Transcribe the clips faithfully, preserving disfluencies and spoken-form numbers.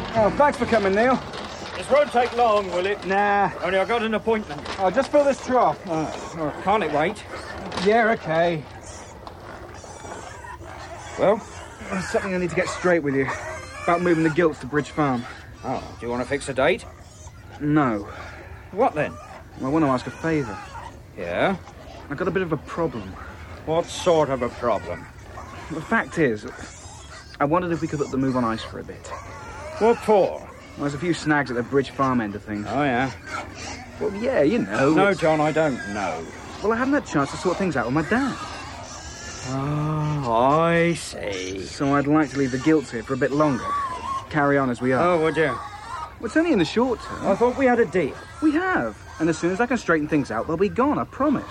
Oh, thanks for coming, Neil. This won't take long, will it? Nah. Only I got an appointment. Oh, just fill this trough. Oh, can't it wait? Yeah, okay. Well, there's something I need to get straight with you. About moving the gilts to Bridge Farm. Oh, do you want to fix a date? No. What then? Well, I want to ask a favour. Yeah? I've got a bit of a problem. What sort of a problem? The fact is, I wondered if we could put the move on ice for a bit. What for? Well, there's a few snags at the Bridge Farm end of things. Oh, yeah? Well, yeah, you know. No, it's... John, I don't know. Well, I haven't had a chance to sort things out with my dad. Oh, I see. So I'd like to leave the gilts here for a bit longer. Carry on as we are. Oh, would you? Well, it's only in the short term. I thought we had a deal. We have. And as soon as I can straighten things out, they'll be gone, I promise.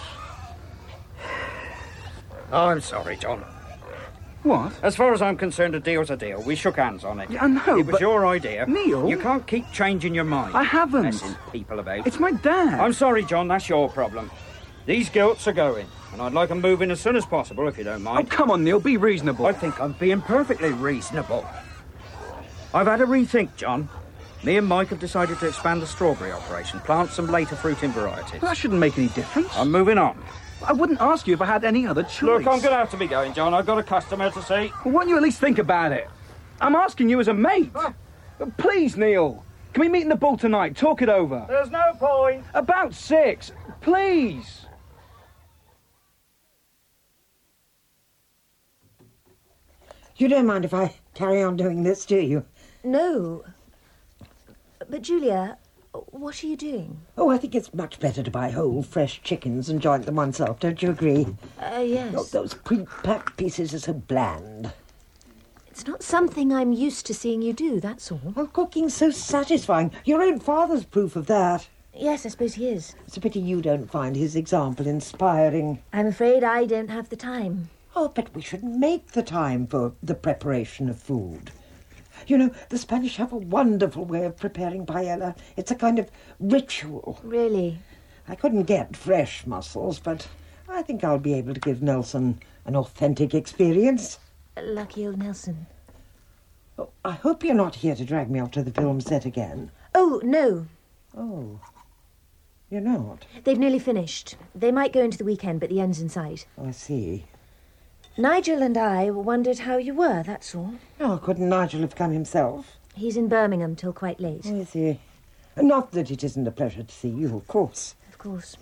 Oh, I'm sorry, John. What? As far as I'm concerned, a deal's a deal. We shook hands on it. Yeah, I know, It was but... your idea. Neil? You can't keep changing your mind. I haven't. Messing people about. It's my dad. I'm sorry, John, that's your problem. These gilts are going, and I'd like them moving as soon as possible, if you don't Oh, mind. come on, Neil, be reasonable. I think I'm being perfectly reasonable. I've had a rethink, John. Me and Mike have decided to expand the strawberry operation, plant some later fruiting varieties. Well, that shouldn't make any difference. I'm moving on. I wouldn't ask you if I had any other choice. Look, I'm going to have to be going, John. I've got a customer to see. Well, why don't you at least think about it? I'm asking you as a mate. Huh? Please, Neil. Can we meet in the Bull tonight? Talk it over. There's no point. About six. Please. You don't mind if I carry on doing this, do you? No. But, Julia, what are you doing? Oh, I think it's much better to buy whole, fresh chickens and joint them oneself, don't you agree? Uh, yes. Oh, those pre-packed pieces are so bland. It's not something I'm used to seeing you do, that's all. Well, cooking's so satisfying. Your own father's proof of that. Yes, I suppose he is. It's a pity you don't find his example inspiring. I'm afraid I don't have the time. Oh, but we should make the time for the preparation of food. You know, the Spanish have a wonderful way of preparing paella. It's a kind of ritual. Really? I couldn't get fresh mussels, but I think I'll be able to give Nelson an authentic experience. Lucky old Nelson. Oh, I hope you're not here to drag me off to the film set again. Oh, no. Oh, you're not? They've nearly finished. They might go into the weekend, but the end's in sight. I see. Nigel and I wondered how you were, that's all. Oh, couldn't Nigel have come himself? He's in Birmingham till quite late. Oh, is he? Not that it isn't a pleasure to see you, of course. Of course.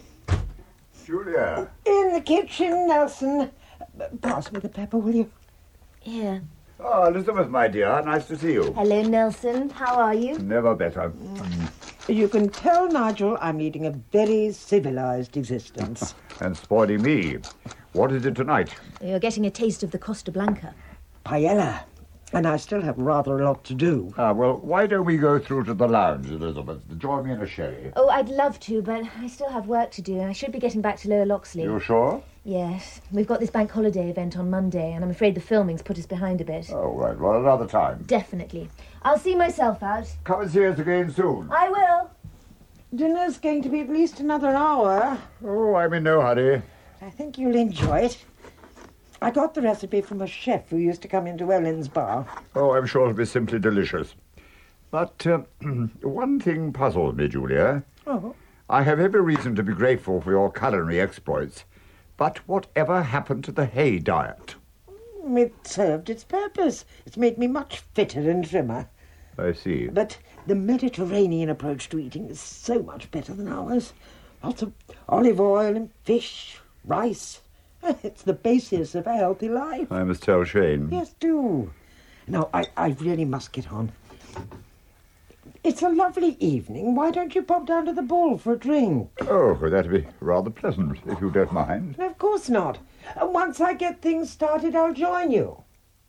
Julia. In the kitchen, Nelson. Pass me the pepper, will you? Here. Oh, Elizabeth, my dear, nice to see you. Hello, Nelson. How are you? Never better. Mm. You can tell Nigel I'm leading a very civilized existence. And spoiling me. What is it tonight? You're getting a taste of the Costa Blanca. Paella. And I still have rather a lot to do. Ah, well, why don't we go through to the lounge, Elizabeth? Join me in a sherry. Oh, I'd love to, but I still have work to do. I should be getting back to Lower Loxley. You sure? Yes. We've got this bank holiday event on Monday, and I'm afraid the filming's put us behind a bit. Oh, right. Well, another time. Definitely. I'll see myself out. Come and see us again soon. I will. Dinner's going to be at least another hour. Oh, I'm in no hurry. I think you'll enjoy it. I got the recipe from a chef who used to come into Ellen's bar. Oh, I'm sure it'll be simply delicious. But uh, one thing puzzles me, Julia. Oh? I have every reason to be grateful for your culinary exploits, but whatever happened to the hay diet? It served its purpose. It's made me much fitter and trimmer. I see. But the Mediterranean approach to eating is so much better than ours. Lots of olive oil and fish, rice. It's the basis of a healthy life. I must tell Shane. Yes, do. Now, I, I really must get on. It's a lovely evening. Why don't you pop down to the Bull for a drink? Oh, that'd be rather pleasant, if you don't mind. Of course not. And once I get things started, I'll join you.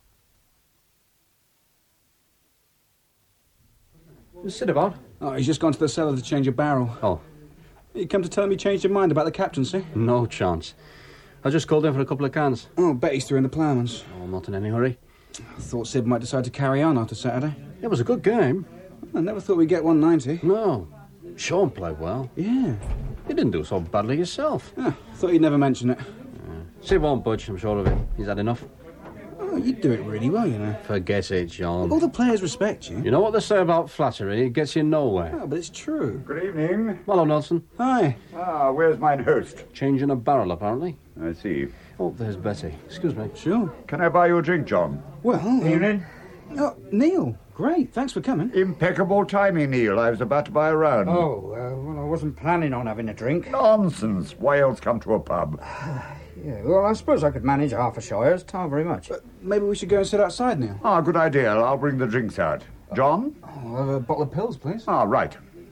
Sit about. Oh, he's just gone to the cellar to change a barrel. Oh. You come to tell him he changed your mind about the captaincy? No chance. I just called in for a couple of cans. Oh, bet he's through in the ploughman's. Oh, I'm not in any hurry. I thought Sid might decide to carry on after Saturday. It was a good game. I never thought we'd get one ninety. No. Sean played well. Yeah. You didn't do so badly yourself. Yeah, thought you'd never mention it. Yeah. Sid won't budge, I'm sure of it. He's had enough. Oh, Oh, you do it really well, you know. Forget it, John. All the players respect you. You know what they say about flattery? It gets you nowhere. Oh, but it's true. Good evening. Hello, Nelson. Hi. Ah, where's mine host? Changing a barrel, apparently. I see. Oh, there's Betty. Excuse me. Sure. Can I buy you a drink, John? Well, um, Evening. Oh, Neil. Great. Thanks for coming. Impeccable timing, Neil. I was about to buy a round. Oh, uh, well, I wasn't planning on having a drink. Nonsense. Why else come to a pub? Yeah, well, I suppose I could manage half a Shires. Not very much. Maybe we should go and sit outside, Neil. Ah, good idea. I'll bring the drinks out. John? I'll have a bottle of pills, please. Ah, right.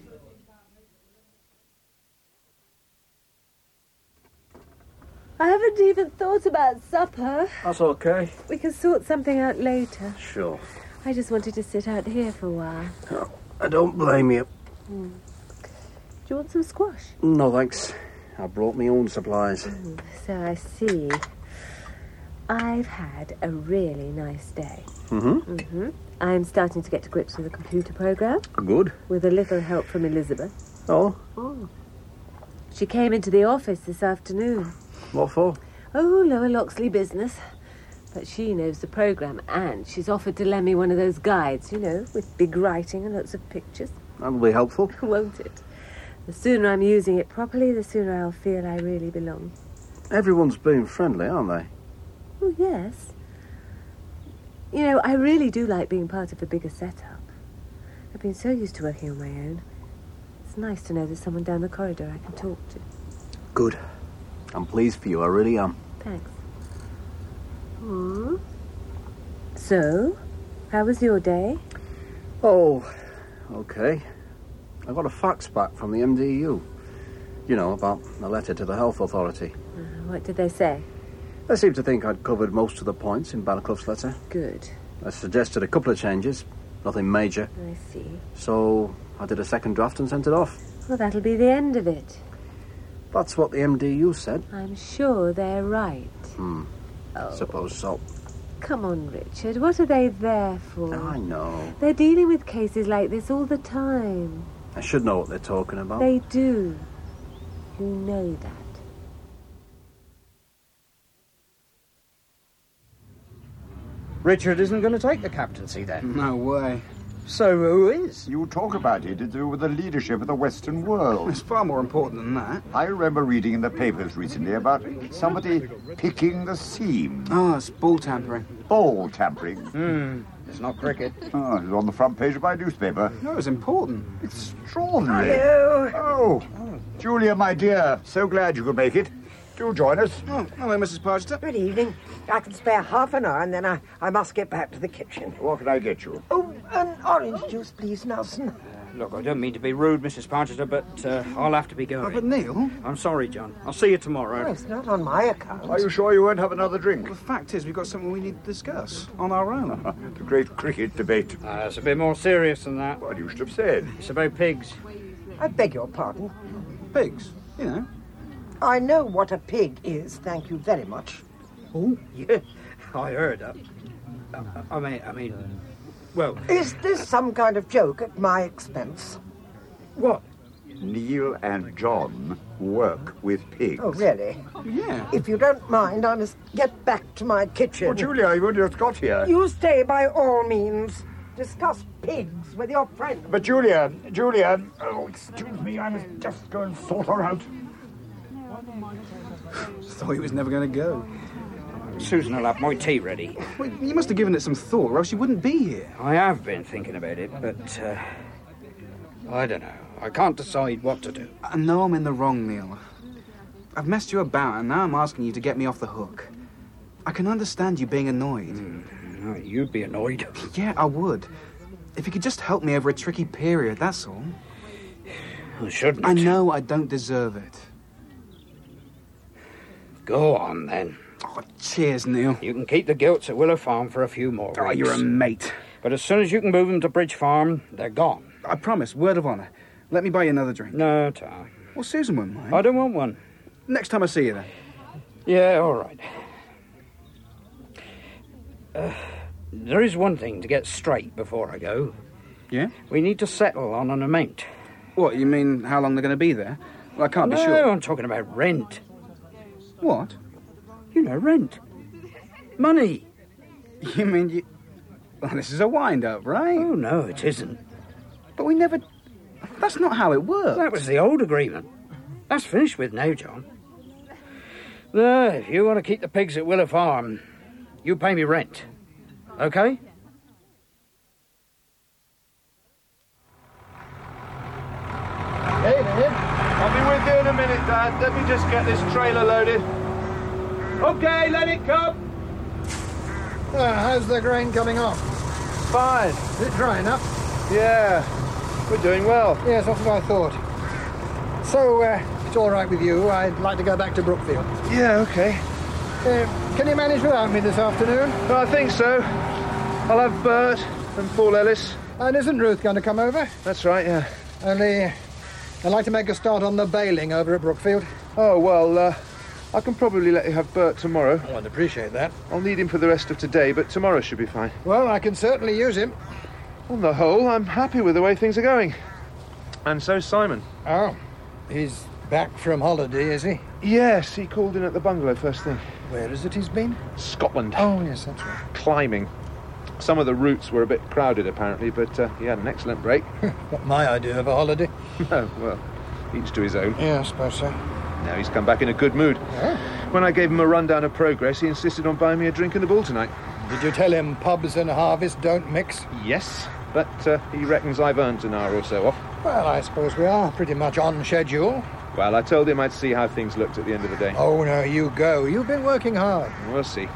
I haven't even thought about supper. That's okay. We can sort something out later. Sure. I just wanted to sit out here for a while. Oh, I don't blame you. Mm. Do you want some squash? No, thanks. I brought my own supplies. Mm, so I see. I've had a really nice day. Mm-hmm. Mm-hmm. I'm starting to get to grips with the computer program. Good. With a little help from Elizabeth. Oh? Oh. She came into the office this afternoon. What for? Oh, Lower Loxley business. But she knows the program, and she's offered to lend me one of those guides, you know, with big writing and lots of pictures. That'll be helpful. Won't it? The sooner I'm using it properly, the sooner I'll feel I really belong. Everyone's being friendly, aren't they? Oh, yes. You know, I really do like being part of a bigger setup. I've been so used to working on my own. It's nice to know there's someone down the corridor I can talk to. Good. I'm pleased for you, I really am. Thanks. Hmm. So, how was your day? Oh, okay. I got a fax back from the M D U. You know, about a letter to the health authority. Uh, what did they say? They seemed to think I'd covered most of the points in Bannerclough's letter. Good. I suggested a couple of changes, nothing major. I see. So I did a second draft and sent it off. Well, that'll be the end of it. That's what the M D U said. I'm sure they're right. Hmm. Oh. Suppose so. Come on, Richard. What are they there for? I know. They're dealing with cases like this all the time. I should know what they're talking about. They do. You know that. Richard isn't going to take the captaincy then. No way. So who is? You talk about it to do with the leadership of the Western world. It's far more important than that. I remember reading in the papers recently about somebody picking the seam. Oh, it's ball tampering. Ball tampering. Hmm. It's not cricket. Oh, it was on the front page of my newspaper. No, it's important. Extraordinary. Hello. Oh, Julia, my dear, so glad you could make it. Do join us. Oh, hello, Missus Parchester. Good evening. I can spare half an hour and then I, I must get back to the kitchen. What can I get you? Oh, an orange juice, please, Nelson. Look, I don't mean to be rude, Missus Parchester, but uh, I'll have to be Oh, going. but Neil, I'm sorry, John. I'll see you Oh, tomorrow. it's not on my account. Are you sure you won't have another drink? the fact is we've got something we need to discuss on our own. The great cricket debate. Uh, it's a bit more serious than that. What you should have said. It's about pigs. I beg your pardon. Pigs, you know. I know what a pig is, thank you very much. Oh, yeah. I heard that. Uh, I mean, I mean, well, Is this some kind of joke at my expense? what? Neil and John work with pigs. Oh, really? Yeah. If you don't mind, I must get back to my kitchen. Oh, Julia, you've only just got here. You stay by all means. Discuss pigs with your friend. But Julia, Julia, oh, excuse me, I must just go and sort her out. Thought he was never going to go. Susan will have my tea ready. Well, you must have given it some thought, or else you wouldn't be here. I have been thinking about it, but uh, I don't know. I can't decide what to do. I know I'm in the wrong, Neil. I've messed you about, and now I'm asking you to get me off the hook. I can understand you being annoyed. Mm, you'd be annoyed. Yeah, I would. If you could just help me over a tricky period, that's all. You shouldn't. I know I don't deserve it. Go on, then. Oh, cheers, Neil. You can keep the gilts at Willow Farm for a few more weeks. Oh, you're a mate. But as soon as you can move them to Bridge Farm, they're gone. I promise, word of honour. Let me buy you another drink. No, Tom. Well, Susan won't mind. I don't want one. Next time I see you, then. Yeah, all right. Uh, there is one thing to get straight before I go. Yeah? We need to settle on an amount. What, you mean how long they're going to be there? Well, I can't no, be sure. I'm talking about rent. What? You know, rent. Money. You mean you... Well, this is a wind-up, right? Oh, no, it isn't. But we never... That's not how it works. That was the old agreement. That's finished with now, John. There, if you want to keep the pigs at Willow Farm, you pay me rent. OK? Hey, Ned. I'll be with you in a minute, Dad. Let me just get this trailer loaded. OK, let it come. Uh, how's the grain coming off? Fine. Is it dry enough? Yeah, we're doing well. Yes, that's what I thought. So, uh, if it's all right with you, I'd like to go back to Brookfield. Yeah, OK. Uh, can you manage without me this afternoon? Well, I think so. I'll have Bert and Paul Ellis. And isn't Ruth going to come over? That's right, yeah. Only, I'd like to make a start on the baling over at Brookfield. Oh, well, uh, I can probably let you have Bert tomorrow. Oh, I'd appreciate that. I'll need him for the rest of today, but tomorrow should be fine. Well, I can certainly use him. On the whole, I'm happy with the way things are going. And so's Simon. Oh, he's back from holiday, is he? Yes, he called in at the bungalow first thing. Where is it he's been? Scotland. Oh, yes, that's right. Climbing. Some of the routes were a bit crowded, apparently, but uh, he had an excellent break. Not my idea of a holiday. No, well, each to his own. Yeah, I suppose so. Now he's come back in a good mood. Oh. When I gave him a rundown of progress, he insisted on buying me a drink and a ball tonight. Did you tell him pubs and harvest don't mix? Yes, but uh, he reckons I've earned an hour or so off. Well, I suppose we are pretty much on schedule. Well, I told him I'd see how things looked at the end of the day. Oh, no, you go. You've been working hard. We'll see.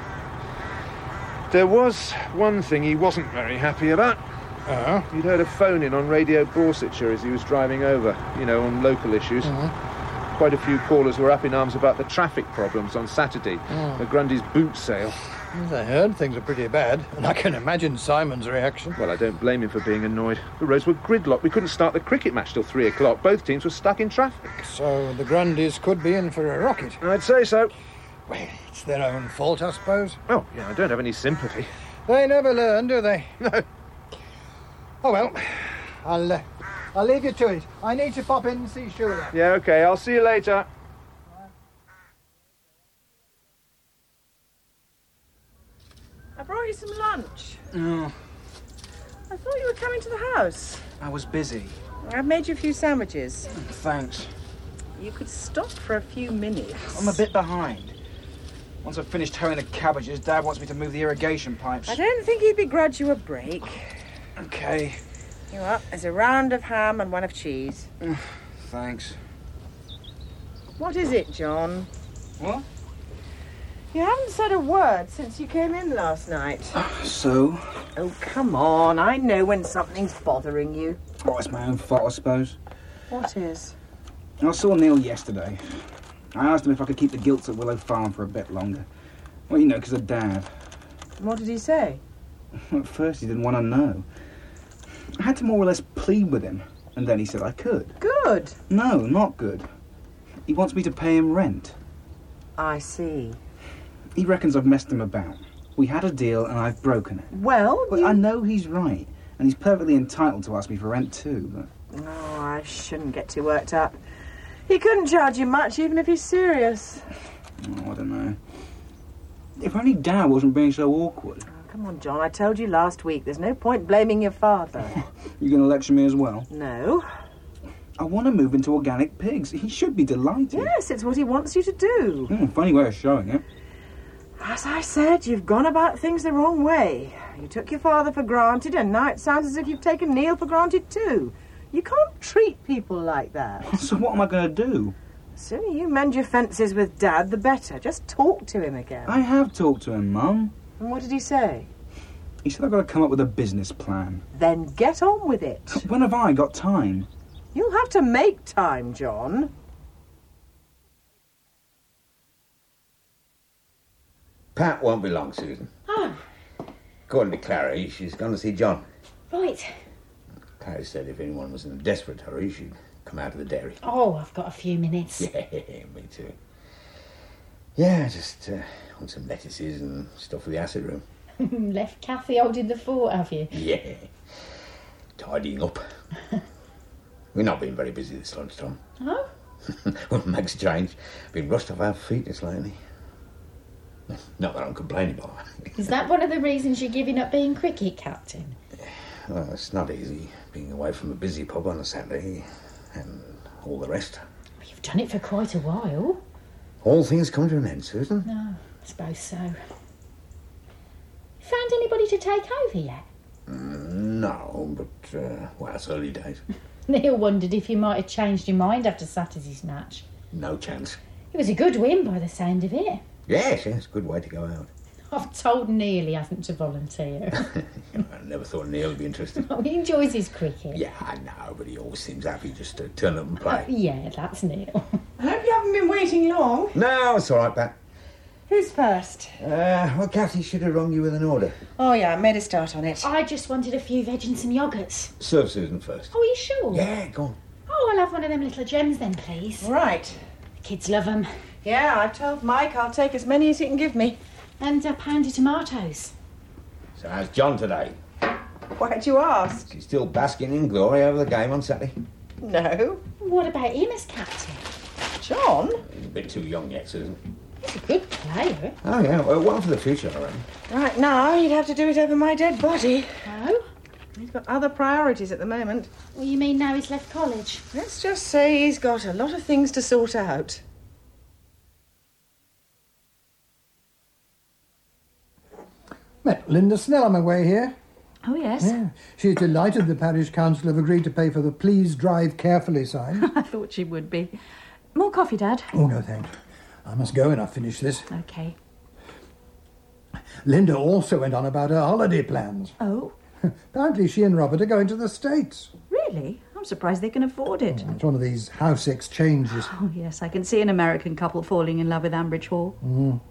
There was one thing he wasn't very happy about. Uh-huh. He'd heard a phone-in on Radio Borsetshire as he was driving over, you know, on local issues. Uh-huh. Quite a few callers were up in arms about the traffic problems on Saturday, Oh. the Grundy's boot sale. As I heard, things are pretty bad, and I can imagine Simon's reaction. Well, I don't blame him for being annoyed. The roads were gridlocked. We couldn't start the cricket match till three o'clock. Both teams were stuck in traffic. So the Grundys could be in for a rocket. I'd say so. Well, it's their own fault, I suppose. Oh, yeah, I don't have any sympathy. They never learn, do they? No. Oh, well, I'll, uh, I'll leave you to it. I need to pop in and see Shula. Yeah, OK, I'll see you later. I brought you some lunch. Oh, I thought you were coming to the house. I was busy. I've made you a few sandwiches. Thanks. You could stop for a few minutes. I'm a bit behind. Once I've finished hoeing the cabbages, Dad wants me to move the irrigation pipes. I don't think he'd begrudge you a break. OK. You up? There's a round of ham and one of cheese. Thanks. What is it, John? What? You haven't said a word since you came in last night. So? Oh, come on. I know when something's bothering you. Oh, it's my own fault, I suppose. What is? I saw Neil yesterday. I asked him if I could keep the gilts at Willow Farm for a bit longer. Well, you know, because of Dad. What did he say? At first, he didn't want to know. I had to more or less plead with him, and then he said I could. Good. No, not good. He wants me to pay him rent. I see. He reckons I've messed him about. We had a deal, and I've broken it. Well, But you... I know he's right, and he's perfectly entitled to ask me for rent too, but... Oh, I shouldn't get too worked up. He couldn't charge you much, even if he's serious. Oh, I don't know. If only Dad wasn't being so awkward. Oh, come on, John. I told you last week. There's no point blaming your father. You going to lecture me as well? No. I want to move into organic pigs. He should be delighted. Yes, it's what he wants you to do. Mm, funny way of showing it. As I said, you've gone about things the wrong way. You took your father for granted, and now it sounds as if you've taken Neil for granted too. You can't treat people like that. So what am I going to do? The sooner you mend your fences with Dad, the better. Just talk to him again. I have talked to him, Mum. And what did he say? He said I've got to come up with a business plan. Then get on with it. When have I got time? You'll have to make time, John. Pat won't be long, Susan. Oh, According to Clary, she's gone to see John. right. Clary said if anyone was in a desperate hurry, she'd come out of the dairy. Oh, I've got a few minutes. Yeah, me too. Yeah, just uh, want some lettuces and stuff for the acid room. Left Kathy holding the fort, have you? Yeah. Tidying up. We've not been very busy this lunchtime. Oh? Well, Meg's changed. Been rushed off our feet this lately. Not that I'm complaining, Bob. Is that one of the reasons you're giving up being cricket captain? Well, it's not easy being away from a busy pub on a Saturday and all the rest. You've done it for quite a while. All things come to an end, Susan. No, I suppose so. Found anybody to take over yet? Mm, no, but, uh, well, it's early days. Neil wondered if you might have changed your mind after Saturday's match. No chance. It was a good win by the sound of it. Yes, yes, good way to go out. I've told Neil he hasn't to volunteer. I never thought Neil would be interested. Oh, he enjoys his cricket. Yeah, I know, but he always seems happy just to turn up and play. Uh, yeah, that's Neil. I hope you haven't been waiting long. No, it's all right, Pat. Who's first? Uh, well, Kathy should have rung you with an order. Oh, yeah, I made a start on it. I just wanted a few veg and some yoghurts. Serve Susan first. Oh, are you sure? Yeah, go on. Oh, I'll have one of them little gems then, please. Right. The kids love them. Yeah, I told Mike I'll take as many as he can give me. And a pound of tomatoes. So how's John today? Why'd you ask? He's still basking in glory over the game on Saturday. No. What about him as captain? John? He's a bit too young yet, Susan. He's a good player. Oh, yeah, well, one for the future, I reckon. Right now, you'd have to do it over my dead body. Oh? He's got other priorities at the moment. Well, you mean now he's left college? Let's just say he's got a lot of things to sort out. Met Linda Snell on my way here. Oh, yes. Yeah. She's delighted the parish council have agreed to pay for the Please Drive Carefully sign. I thought she would be. More coffee, Dad? Oh, no, thanks. I must go and I'll finish this. OK. Linda also went on about her holiday plans. Oh? Apparently she and Robert are going to the States. Really? I'm surprised they can afford it. Oh, it's one of these house exchanges. Oh, yes, I can see an American couple falling in love with Ambridge Hall. Mm.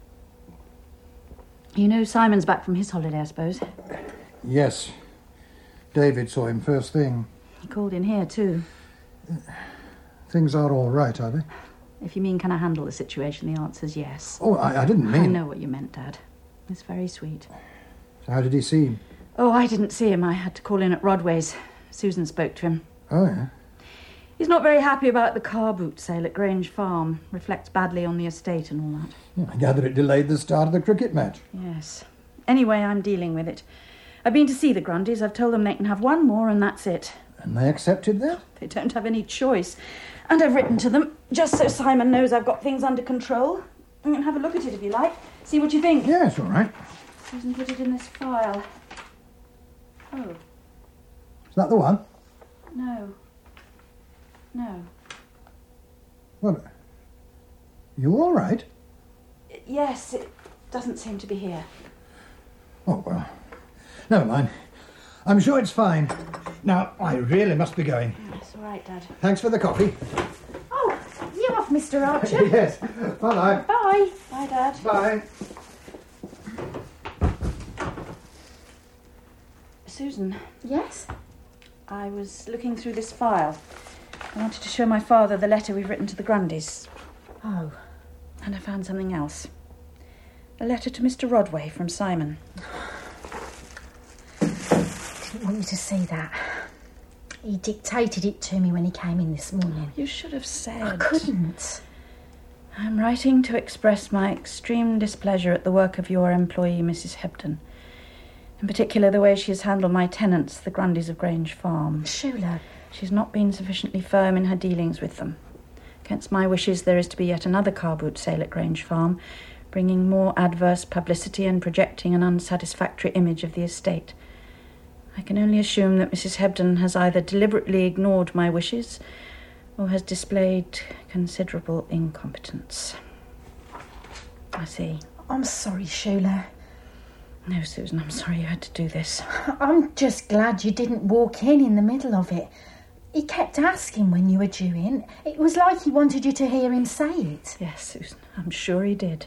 You know Simon's back from his holiday, I suppose? Yes. David saw him first thing. He called in here, too. Things are all right, are they? If you mean can I handle the situation, the answer's yes. Oh, I, I didn't mean... I know what you meant, Dad. It's very sweet. So how did he seem? Oh, I didn't see him. I had to call in at Rodway's. Susan spoke to him. Oh, yeah? He's not very happy about the car boot sale at Grange Farm. Reflects badly on the estate and all that. Yeah, I gather it delayed the start of the cricket match. Yes. Anyway, I'm dealing with it. I've been to see the Grundys. I've told them they can have one more and that's it. And they accepted that? They don't have any choice. And I've written to them, just so Simon knows I've got things under control. You can have a look at it if you like. See what you think. Yes, all right. Susan put it in this file. Oh. Is that the one? No. No. What? You all right? Yes, it doesn't seem to be here. Oh, well. Never mind. I'm sure it's fine. Now, I really must be going. That's all right, Dad. Thanks for the coffee. Oh, you off, Mister Archer? Yes. Bye-bye. Bye. Bye, Dad. Bye. Susan. Yes? I was looking through this file. I wanted to show my father the letter we've written to the Grundys. Oh. And I found something else. A letter to Mister Rodway from Simon. I didn't want you to see that. He dictated it to me when he came in this morning. You should have said. I couldn't. I'm writing to express my extreme displeasure at the work of your employee, Missus Hebden. In particular, the way she has handled my tenants, the Grundys of Grange Farm. Shula. She's not been sufficiently firm in her dealings with them. Against my wishes, there is to be yet another car boot sale at Grange Farm, bringing more adverse publicity and projecting an unsatisfactory image of the estate. I can only assume that Missus Hebden has either deliberately ignored my wishes or has displayed considerable incompetence. I see. I'm sorry, Shula. No, Susan, I'm sorry you had to do this. I'm just glad you didn't walk in in the middle of it. He kept asking when you were due in. It was like he wanted you to hear him say it. Yes, Susan, I'm sure he did.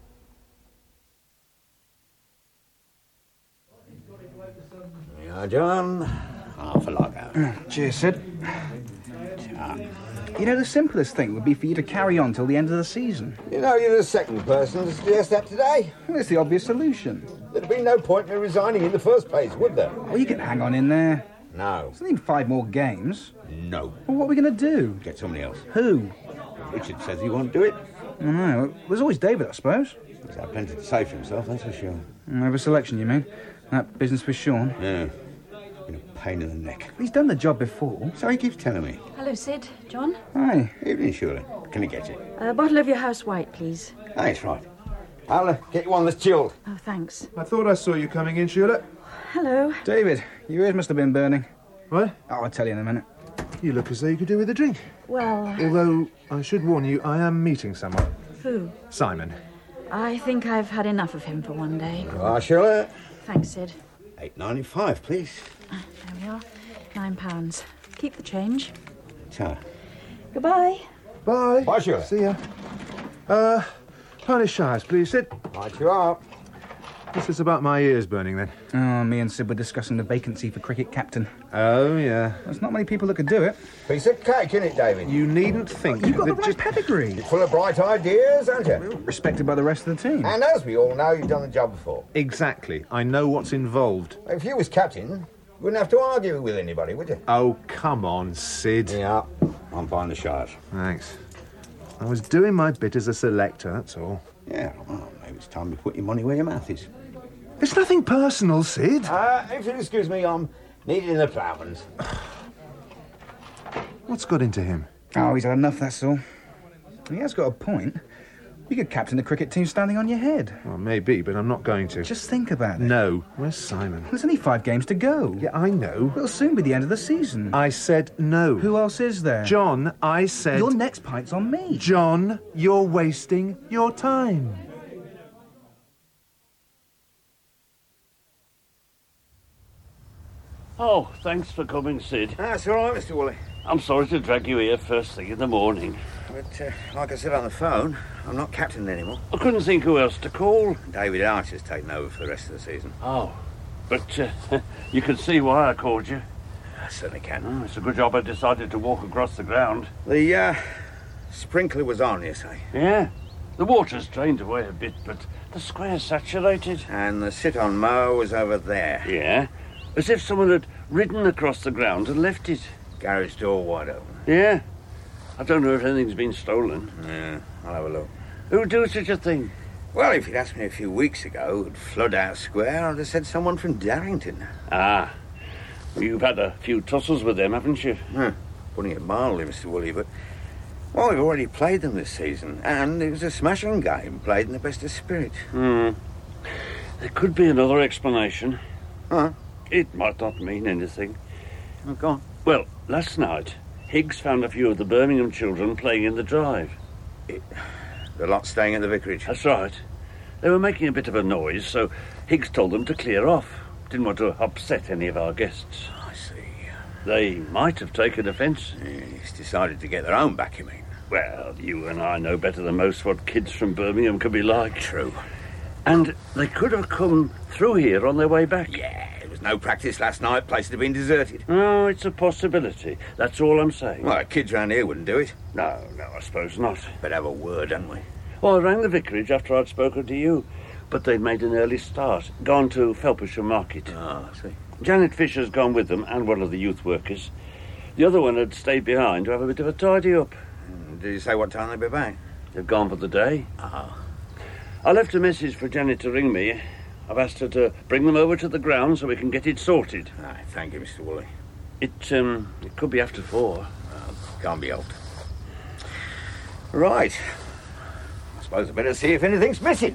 Yeah, John. Half a log out. Uh, cheers, Sid. John. You know, the simplest thing would be for you to carry on till the end of the season. You know, you're the second person to suggest that today. Well, it's the obvious solution. There'd be no point in me resigning in the first place, would there? Well, you can hang on in there. No. It's only five more games. No. Well, what are we going to do? Get somebody else. Who? Richard says he won't do it. I don't know. There's always David, I suppose. He's had plenty to say for himself, that's for sure. Over selection, you mean? That business with Sean? Yeah. Been a pain in the neck. He's done the job before. So he keeps telling me. Hello, Sid. John? Hi. Evening, Shirley. Can you get it? A bottle of your house white, please. Thanks, right. I'll uh, get you one that's chilled. Oh, thanks. I thought I saw you coming in, Shirley. Hello. David, your ears must have been burning. What? Oh, I'll tell you in a minute. You look as though you could do with a drink. Well... Although, I should warn you, I am meeting someone. Who? Simon. I think I've had enough of him for one day. Ah, Shirley. Thanks, Sid. eight ninety-five, please. There we are. Nine pounds. Keep the change. Ta. Goodbye. Bye. Bye, Shirley. See ya. Uh, pint of Shires, please, Sid. Right you up. What's this about my ears burning, then? Oh, me and Sid were discussing the vacancy for cricket captain. Oh, yeah. There's not many people that could do it. Piece of cake, innit, David? You needn't think You've got that the right just... pedigree. You're full of bright ideas, aren't you? Respected by the rest of the team. And as we all know, you've done the job before. Exactly. I know what's involved. If you was captain, you wouldn't have to argue with anybody, would you? Oh, come on, Sid. Yeah, I'm buying the Shires. Thanks. I was doing my bit as a selector, that's all. Yeah, well, maybe it's time to put your money where your mouth is. It's nothing personal, Sid. Uh, if you'll excuse me, I'm needed in the ploughmans. What's got into him? Oh, he's had enough, that's all. He has got a point. You could captain the cricket team standing on your head. Well, maybe, but I'm not going to. Just think about it. No. Where's Simon? There's only five games to go. Yeah, I know. It'll soon be the end of the season. I said no. Who else is there? John, I said... Your next pint's on me. John, you're wasting your time. Oh, thanks for coming, Sid. That's all right, Mister Woolley. I'm sorry to drag you here first thing in the morning. But, uh, like I said on the phone, I'm not captain anymore. I couldn't think who else to call. David Archer's taken over for the rest of the season. Oh, but uh, you can see why I called you. I certainly can. Oh, it's a good job I decided to walk across the ground. The, uh, sprinkler was on, you say? Yeah. The water's drained away a bit, but the square's saturated. And the sit-on mower was over there. Yeah. As if someone had ridden across the ground and left it. Garage door wide open. Yeah. I don't know if anything's been stolen. Yeah, I'll have a look. Who'd do such a thing? Well, if you'd asked me a few weeks ago who'd flood our square, I'd have said someone from Darrington. Ah. You've had a few tussles with them, haven't you? Huh. Putting it mildly, Mister Woolley, but... Well, we've already played them this season, and it was a smashing game, played in the best of spirit. Hmm. There could be another explanation. Huh? It might not mean anything. Oh, go on. Well, last night, Higgs found a few of the Birmingham children playing in the drive. It, the lot staying at the vicarage? That's right. They were making a bit of a noise, so Higgs told them to clear off. Didn't want to upset any of our guests. I see. They might have taken offence. He's decided to get their own back, you mean? Well, you and I know better than most what kids from Birmingham can be like. True. And they could have come through here on their way back. Yeah. No practice last night, place had been deserted. Oh, it's a possibility. That's all I'm saying. Well, kids round here wouldn't do it. No, no, I suppose not. But have a word, hadn't we? Well, I rang the vicarage after I'd spoken to you, but they'd made an early start, gone to Felpersham Market. Ah, I see. Janet Fisher's gone with them, and one of the youth workers. The other one had stayed behind to have a bit of a tidy-up. Did you say what time they'd be back? They've gone for the day. Ah. I left a message for Janet to ring me. I've asked her to bring them over to the ground so we can get it sorted. Ah, thank you, Mister Woolley. It, um, it could be after four. Well, can't be helped. Right. I suppose I better see if anything's missing.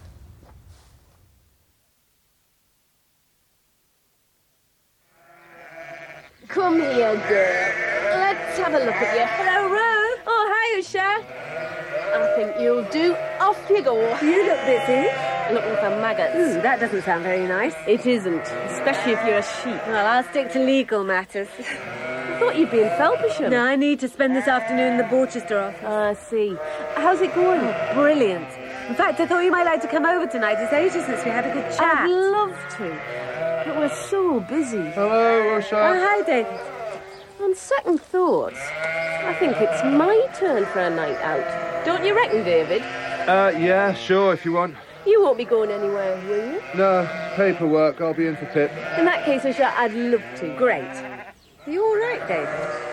Come here, girl. Let's have a look at you. Hello, Rose. Oh, hi, Usha. I think you'll do. Off you go. You look busy. Looking for maggots. Ooh, that doesn't sound very nice. It isn't, especially if you're a sheep. Well, I'll stick to legal matters. I thought you'd be in Felpersham. No, I need to spend this afternoon in the Borchester office. I see. How's it going? Oh, brilliant. In fact, I thought you might like to come over tonight. It's ages since we had a good chat. I'd love to, but we're so busy. Hello, Usha. Oh, hi, David. On second thoughts, I think it's my turn for a night out. Don't you reckon, David? Uh, yeah, sure, if you want. You won't be going anywhere, will you? No, paperwork. I'll be in for Pip. In that case, Usha, I'd love to. Great. Are you all right, David?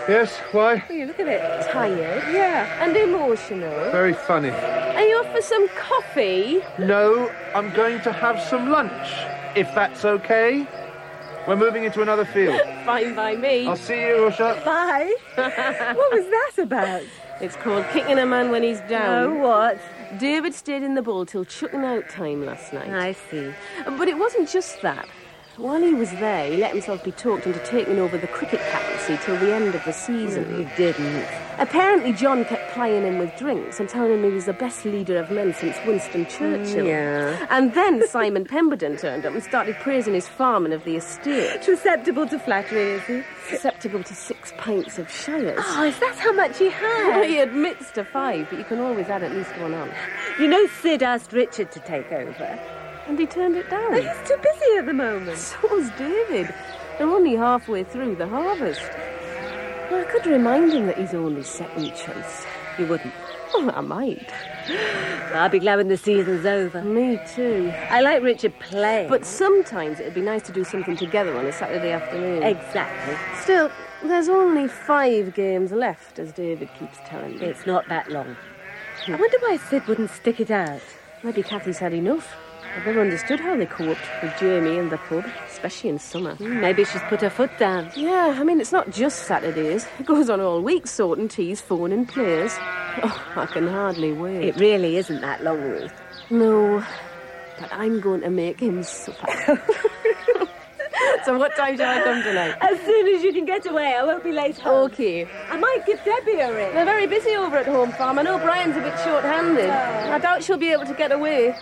Yes, why? Oh, you look a bit tired. Yeah. And emotional. Very funny. Are you off for some coffee? No, I'm going to have some lunch, if that's okay. We're moving into another field. Fine by me. I'll see you, Usha. Bye. What was that about? It's called kicking a man when he's down. Oh, what? David stayed in the bowl till chucking out time last night. I see. But it wasn't just that. While he was there, he let himself be talked into taking over the cricket captaincy till the end of the season. He didn't. Apparently, John kept plying him with drinks and telling him he was the best leader of men since Winston Churchill. Yeah. And then Simon Pemberton turned up and started praising his farming of the estate. Susceptible to flattery, is he? Susceptible to six pints of shires. Oh, is that how much he had? Well, he admits to five, but you can always add at least one on. You know, Sid asked Richard to take over. And he turned it down. But he's too busy at the moment. So's David. They're only halfway through the harvest. Well, I could remind him that he's only second choice. You wouldn't? Oh, I might. I'll be glad when the season's over. Me too. I like Richard playing. But sometimes it'd be nice to do something together on a Saturday afternoon. Exactly. Still, there's only five games left, as David keeps telling me. It's not that long. I wonder why Sid wouldn't stick it out. Maybe Kathy's had enough. I've never understood how they coped with Jamie and the pub, especially in summer. Mm, maybe she's put her foot down. Yeah, I mean, it's not just Saturdays. It goes on all week, sorting teas, phoning players. Oh, I can hardly wait. It really isn't that long, Ruth. No, but I'm going to make him suffer. So what time shall I come tonight? As soon as you can get away. I won't be late home. OK. I might give Debbie a ring. They're very busy over at Home Farm. I know Brian's a bit short-handed. Oh. I doubt she'll be able to get away.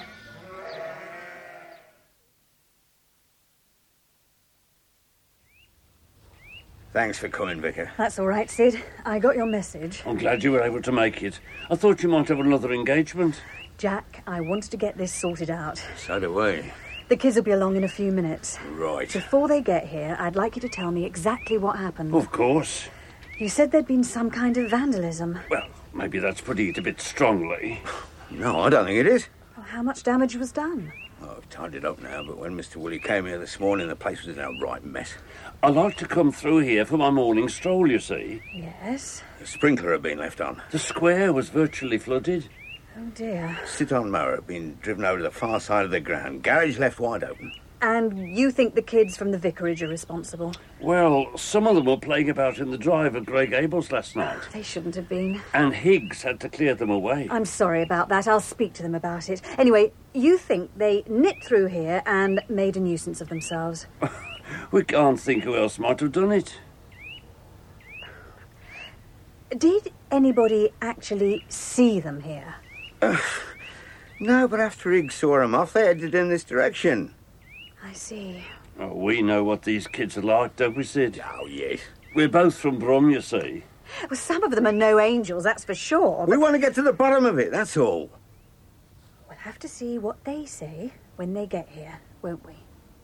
Thanks for coming, Vicar. That's all right, Sid. I got your message. I'm glad you were able to make it. I thought you might have another engagement. Jack, I wanted to get this sorted out. So do we. The kids will be along in a few minutes. Right. Before they get here, I'd like you to tell me exactly what happened. Of course. You said there'd been some kind of vandalism. Well, maybe that's putting it a bit strongly. No, I don't think it is. Well, how much damage was done? Oh, I've tied it up now, but when Mister Woolley came here this morning, the place was in a right mess. I like to come through here for my morning stroll, you see. Yes? The sprinkler had been left on. The square was virtually flooded. Oh, dear. Sit-on mower had been driven over to the far side of the ground. Garage left wide open. And you think the kids from the vicarage are responsible? Well, some of them were playing about in the drive at Grey Gables last night. They shouldn't have been. And Higgs had to clear them away. I'm sorry about that. I'll speak to them about it. Anyway, you think they nipped through here and made a nuisance of themselves? We can't think who else might have done it. Did anybody actually see them here? Uh, no, but after Higgs saw them off, they headed in this direction. I see. Oh, we know what these kids are like, don't we, Sid? Oh, yes. We're both from Brum, you see. Well, some of them are no angels, that's for sure. We want to get to the bottom of it, that's all. We'll have to see what they say when they get here, won't we?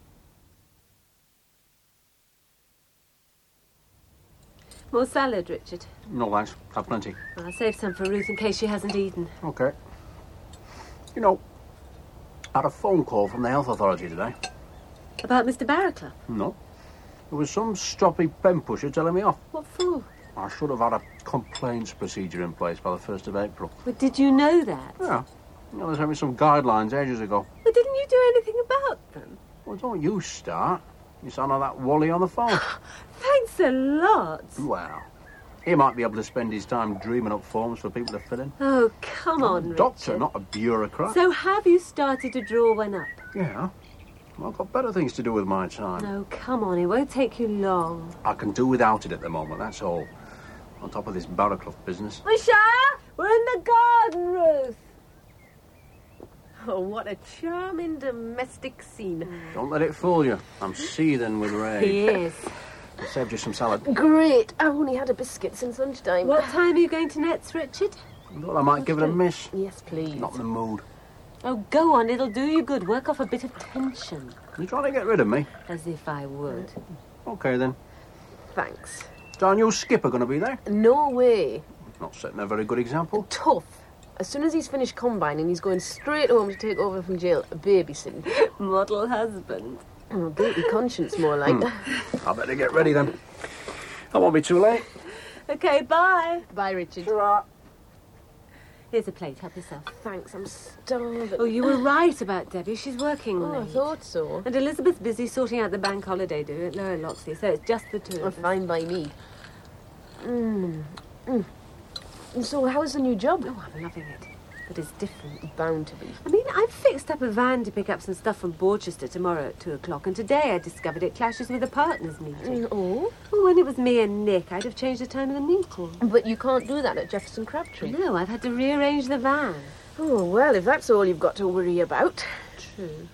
More salad, Richard? No, thanks. Have plenty. Well, I saved some for Ruth in case she hasn't eaten. OK. You know, I had a phone call from the health authority today. About Mister Barraclough? No. There was some stroppy pen pusher telling me off. What for? I should have had a complaints procedure in place by the first of April. But did you know that? Yeah. You know, they sent me some guidelines ages ago. But didn't you do anything about them? Well, don't you start. You sound like that Wally on the phone. Thanks a lot. Well, he might be able to spend his time dreaming up forms for people to fill in. Oh, come I'm on, a Richard. doctor, not a bureaucrat. So have you started to draw one up? Yeah. Well, I've got better things to do with my time. Oh, come on, it won't take you long. I can do without it at the moment, that's all. On top of this Barraclough business. Misha, we're in the garden, Ruth. Oh, what a charming domestic scene. Don't let it fool you. I'm seething with rage. He is. I saved you some salad. Great. I've only had a biscuit since lunchtime. What time are you going to Nets, Richard? I thought I might give it a miss. Yes, please. Not in the mood. Oh, go on. It'll do you good. Work off a bit of tension. You trying to get rid of me? As if I would. OK, then. Thanks. Is our new skipper going to be there? No way. Not setting a very good example. Tough. As soon as he's finished combining, he's going straight home to take over from jail, babysitting. Model husband. Oh, guilty conscience, more like. Hmm. I better get ready, then. I won't be too late. OK, bye. Bye, Richard. Here's a plate. Help yourself. Thanks, I'm starving. Oh, you were right about Debbie. She's working Oh, I late. thought so. And Elizabeth's busy sorting out the bank holiday do at Lower Loxley, so it's just the two Oh, of us. fine by me. Mm. Mm. So, how's the new job? Oh, I'm loving it. But it's different. Bound to be. I mean, I've fixed up a van to pick up some stuff from Borchester tomorrow at two o'clock, and today I discovered it clashes with a partners' meeting. Oh? Well, when it was me and Nick, I'd have changed the time of the meeting. But you can't do that at Jefferson Crabtree. No, I've had to rearrange the van. Oh, well, if that's all you've got to worry about. True.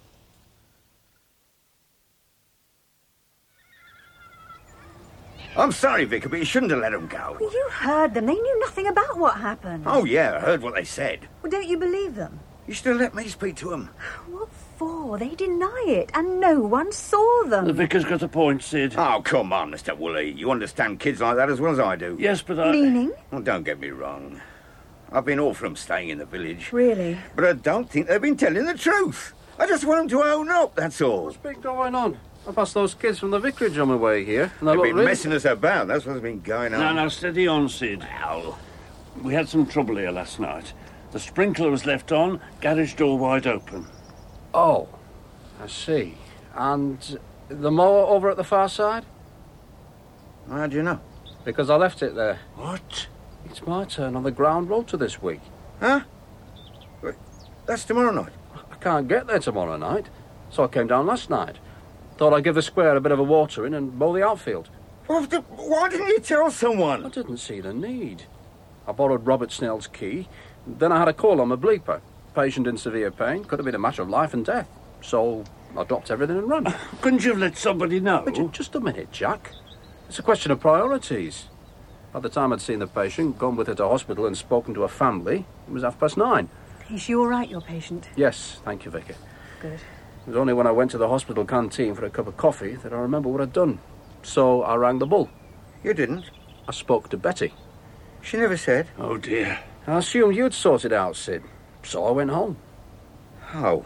I'm sorry, Vicar, but you shouldn't have let them go. You heard them. They knew nothing about what happened. Oh, yeah, I heard what they said. Well, don't you believe them? You should have let me speak to them. What for? They deny it, and no one saw them. The vicar's got a point, Sid. Oh, come on, Mister Woolley. You understand kids like that as well as I do. Yes, but I... Meaning? Well, don't get me wrong. I've been all for them staying in the village. Really? But I don't think they've been telling the truth. I just want them to own up, that's all. What's been going on? I passed those kids from the vicarage on my way here. And they They've look been really... messing us about. That's what's been going on. No, no, steady on, Sid. Well, we had some trouble here last night. The sprinkler was left on, garage door wide open. Oh, I see. And the mower over at the far side? How do you know? Because I left it there. What? It's my turn on the ground rotor this week. Huh? Wait, that's tomorrow night. I can't get there tomorrow night, so I came down last night. Thought I'd give the square a bit of a watering and mow the outfield. Well, why didn't you tell someone? I didn't see the need. I borrowed Robert Snell's key. Then I had a call on my bleeper. Patient in severe pain. Could have been a matter of life and death. So I dropped everything and ran. Couldn't you have let somebody know? But ju- just a minute, Jack. It's a question of priorities. By the time I'd seen the patient, gone with her to hospital and spoken to her family, it was half past nine. Is she all right, your patient? Yes, thank you, Vicar. Good. It was only when I went to the hospital canteen for a cup of coffee that I remember what I'd done. So I rang the bull. You didn't? I spoke to Betty. She never said. Oh, dear. I assumed you'd sorted out, Sid. So I went home. Oh.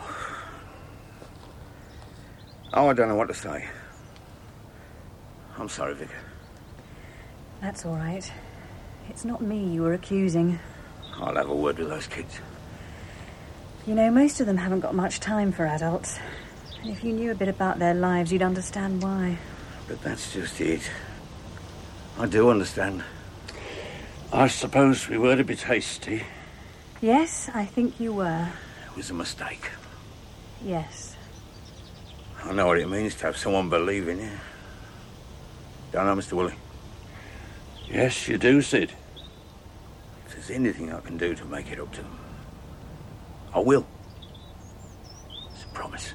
Oh, I don't know what to say. I'm sorry, Vicar. That's all right. It's not me you were accusing. I'll have a word with those kids. You know, most of them haven't got much time for adults. And if you knew a bit about their lives, you'd understand why. But that's just it. I do understand. I suppose we were a bit hasty. Yes, I think you were. It was a mistake. Yes. I know what it means to have someone believe in you. Don't I, Mister Woolley? Yes, you do, Sid. If there's anything I can do to make it up to them, I will. It's a promise.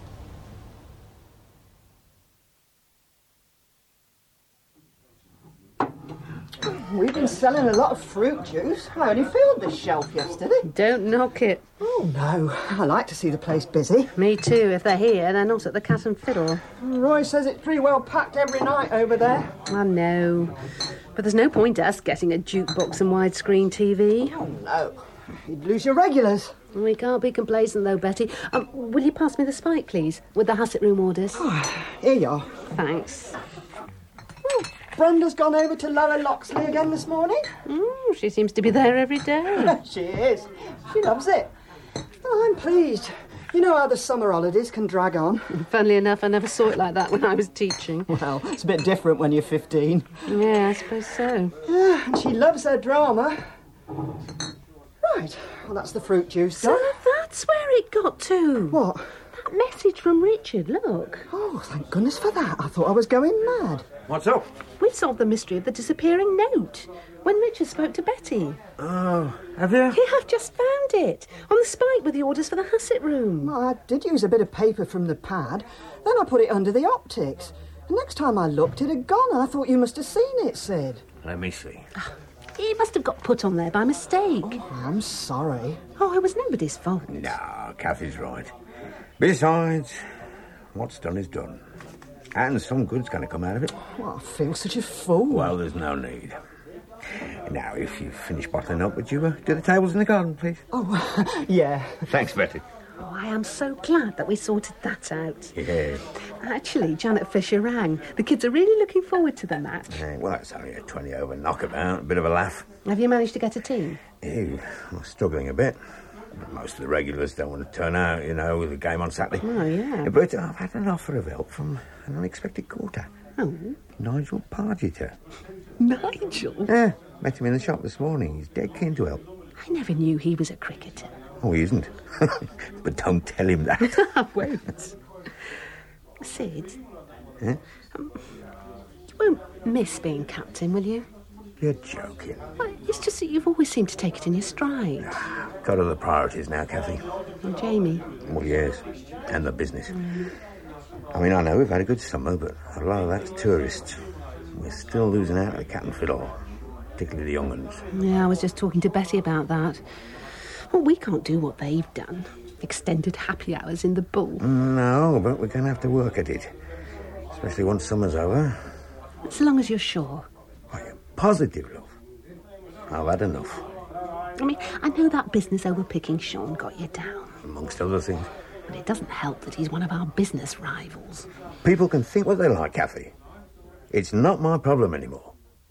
We've been selling a lot of fruit juice. I only filled this shelf yesterday. Don't knock it. Oh, no. I like to see the place busy. Me too. If they're here, they're not at the Cat and Fiddle. Roy says it's pretty well packed every night over there. I know. But there's no point us getting a jukebox and widescreen T V. Oh, no. You'd lose your regulars. We can't be complacent, though, Betty. Um, will you pass me the spike, please, with the Hassett Room orders? Oh, here you are. Thanks. Oh, Brenda's gone over to Lower Loxley again this morning. Mm, she seems to be there every day. She is. She loves it. Oh, I'm pleased. You know how the summer holidays can drag on. Funnily enough, I never saw it like that when I was teaching. Well, it's a bit different when you're fifteen. Yeah, I suppose so. Yeah, and she loves her drama. Right, well, that's the fruit juice, So done. that's where it got to. What? That message from Richard, look. Oh, thank goodness for that. I thought I was going mad. What's up? We solved the mystery of the disappearing note when Richard spoke to Betty. Oh, have you? You have just found it on the spike with the orders for the Hassett Room. Well, I did use a bit of paper from the pad. Then I put it under the optics. The next time I looked, it had gone. I thought you must have seen it, Sid. Let me see. It must have got put on there by mistake. Oh, I'm sorry. Oh, it was nobody's fault. No, Kathy's right. Besides, what's done is done. And some good's going to come out of it. Oh, I feel such a fool. Well, there's no need. Now, if you've finished bottling up, would you uh, do the tables in the garden, please? Oh, yeah. Thanks, Betty. Oh, I am so glad that we sorted that out. Yeah. Actually, Janet Fisher rang. The kids are really looking forward to the match. Yeah, well, it's only a twenty over knockabout, a bit of a laugh. Have you managed to get a team? Ew, I'm struggling a bit. Most of the regulars don't want to turn out, you know, with the game on Saturday. Oh, yeah. But I've had an offer of help from an unexpected quarter. Oh? Nigel Pargeter. Nigel? Yeah, met him in the shop this morning. He's dead keen to help. I never knew he was a cricketer. Oh, he isn't. But don't tell him that. I won't. Sid, Huh? um, you won't miss being captain, will you? You're joking. Well, it's just that you've always seemed to take it in your stride. Got other priorities now, Kathy. And Jamie? Well, yes. And the business. I mean, I know we've had a good summer, but a lot of that's tourists. We're still losing out at the cat and fiddle, particularly the young ones. Yeah, I was just talking to Betty about that. Well, we can't do what they've done. Extended happy hours in the bull. No, but we're going to have to work at it. Especially once summer's over. As long as you're sure. Positive, love. I've had enough. I mean, I know that business over picking Sean got you down. Amongst other things. But it doesn't help that he's one of our business rivals. People can think what they like, Kathy. It's not my problem anymore.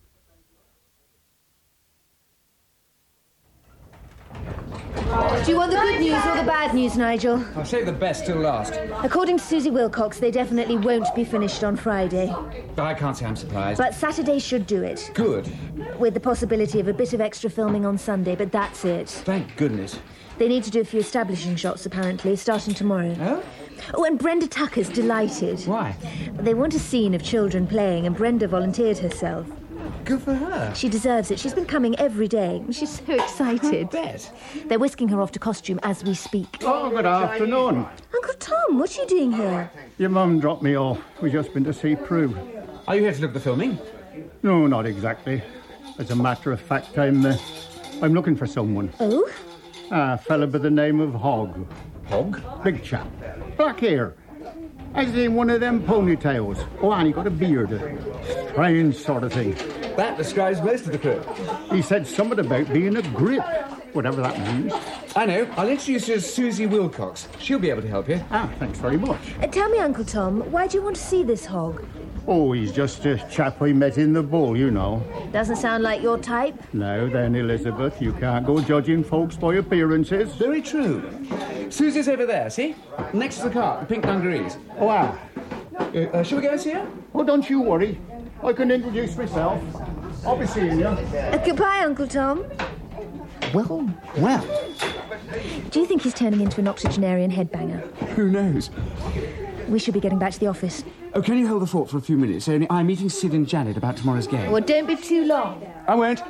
Do you want the good news or the bad news, Nigel? I'll save the best till last. According to Susie Wilcox, they definitely won't be finished on Friday. I can't say I'm surprised. But Saturday should do it. Good. With the possibility of a bit of extra filming on Sunday, but that's it. Thank goodness. They need to do a few establishing shots, apparently, starting tomorrow. Oh? Oh, and Brenda Tucker's delighted. Why? They want a scene of children playing, and Brenda volunteered herself. Good for her. She deserves it. She's been coming every day. She's so excited. I bet. They're whisking her off to costume as we speak. Oh, good afternoon. Uncle Tom, what are you doing here? Your mum dropped me off. We've just been to see Prue. Are you here to look at the filming? No, not exactly. As a matter of fact, I'm, uh, I'm looking for someone. Oh? A fella by the name of Hogg. Hogg? Big chap. Black hair. As in one of them ponytails. Oh, and he got a beard. Strange sort of thing. That describes most of the crew. He said something about being a grip, whatever that means. I know. I'll introduce you as Susie Wilcox. She'll be able to help you. Ah, thanks very much. Uh, tell me, Uncle Tom, why do you want to see this Hogg? Oh, he's just a chap I met in the bull, you know. Doesn't sound like your type. Now then, Elizabeth, you can't go judging folks by appearances. Very true. Susie's over there, see? Next to the car, the pink dungarees. Oh, ah. Uh, uh, shall we go and see her? Oh, don't you worry. I can introduce myself. I'll be seeing you. Uh, goodbye, Uncle Tom. Well, well. Do you think he's turning into an octogenarian headbanger? Who knows? We should be getting back to the office. Oh, can you hold the fort for a few minutes? Only I'm meeting Sid and Janet about tomorrow's game. Well, don't be too long. I won't.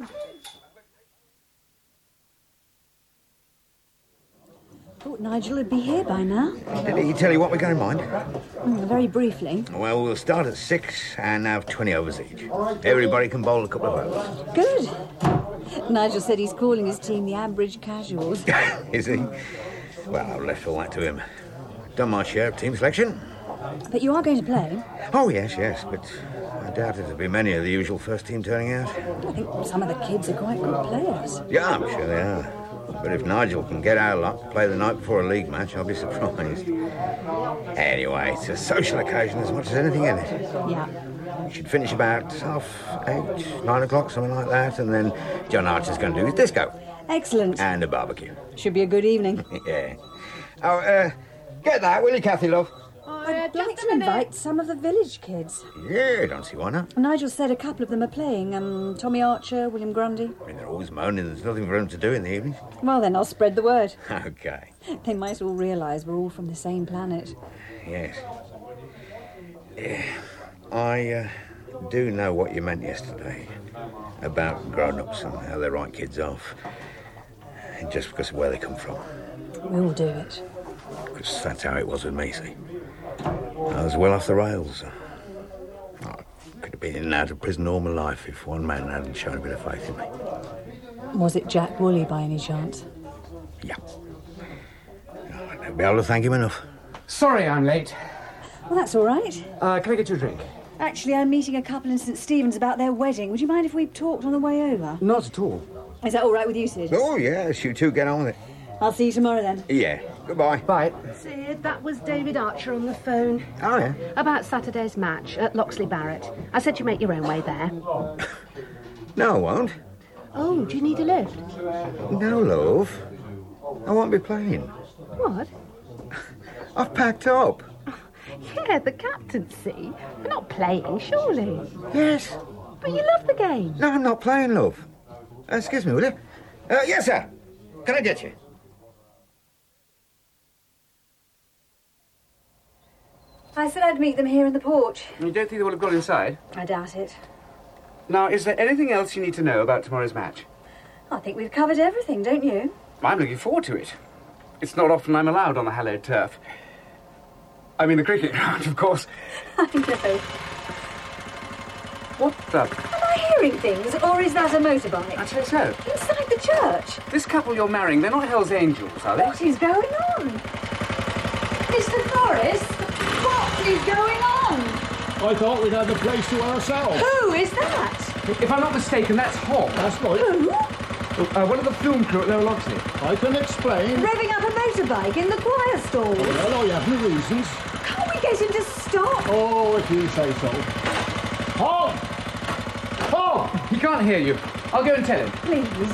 Thought Nigel would be here by now. Did he tell you what we're going to mind? Mm, very briefly. Well, we'll start at six and have twenty overs each. Everybody can bowl a couple of overs. Good. Nigel said he's calling his team the Ambridge Casuals. Is he? Well, I've left all that to him. Done my share of team selection. But you are going to play? Oh, yes, yes, but I doubt there'll be many of the usual first team turning out. I think some of the kids are quite good players. Yeah, I'm sure they are. But if Nigel can get our lot to play the night before a league match, I'll be surprised. Anyway, it's a social occasion as much as anything in it. Yeah. We should finish about half eight, nine o'clock, something like that, and then John Archer's going to do his disco. Excellent. And a barbecue. Should be a good evening. Yeah. Oh, uh, get that, will you, Kathy, love? I'd like to invite some of the village kids. Yeah, don't see why not. Nigel said a couple of them are playing. Um, Tommy Archer, William Grundy. I mean, they're always moaning there's nothing for them to do in the evenings. Well, then I'll spread the word. Okay. They might all realise we're all from the same planet. Yes. Yeah. I uh, do know what you meant yesterday about grown-ups and how they write kids off just because of where they come from. We'll do it. Because that's how it was with me, see. I was well off the rails. I could have been in and out of prison all my life if one man hadn't shown a bit of faith in me. Was it Jack Woolley by any chance? Yeah. I'll never be able to thank him enough. Sorry I'm late. Well, that's all right. Uh, can I get you a drink? Actually, I'm meeting a couple in St Stephen's about their wedding. Would you mind if we talked on the way over? Not at all. Is that all right with you, Sid? Oh, yes, you two get on with it. I'll see you tomorrow then. Yeah. Goodbye. Bye. Sid, that was David Archer on the phone. Oh, yeah? About Saturday's match at Loxley Barrett. I said you make your own way there. No, I won't. Oh, do you need a lift? No, love. I won't be playing. What? I've packed up. Yeah, the captaincy. You're not playing, surely. Yes. But you love the game. No, I'm not playing, love. Uh, excuse me, will you? Uh, yes, sir. Can I get you? I said I'd meet them here in the porch. You don't think they will have gone inside? I doubt it. Now, is there anything else you need to know about tomorrow's match? I think we've covered everything, don't you? I'm looking forward to it. It's not often I'm allowed on the hallowed turf. I mean the cricket ground, of course. I know. What the? Am I hearing things, or is that a motorbike? I'd say so. Inside the church? This couple you're marrying, they're not Hell's Angels, are they? What is going on? Mister Forrest, what is going on? I thought we'd had the place to ourselves. Who is that? If I'm not mistaken, that's Hogg. That's right. Who? Uh, one of the film crew at Lower Loxley. I can explain. Revving up a motorbike in the choir stalls. Well, I have my reasons. Can't we get him to stop? Oh, if you say so. Hogg! Hogg! He can't hear you. I'll go and tell him. Please.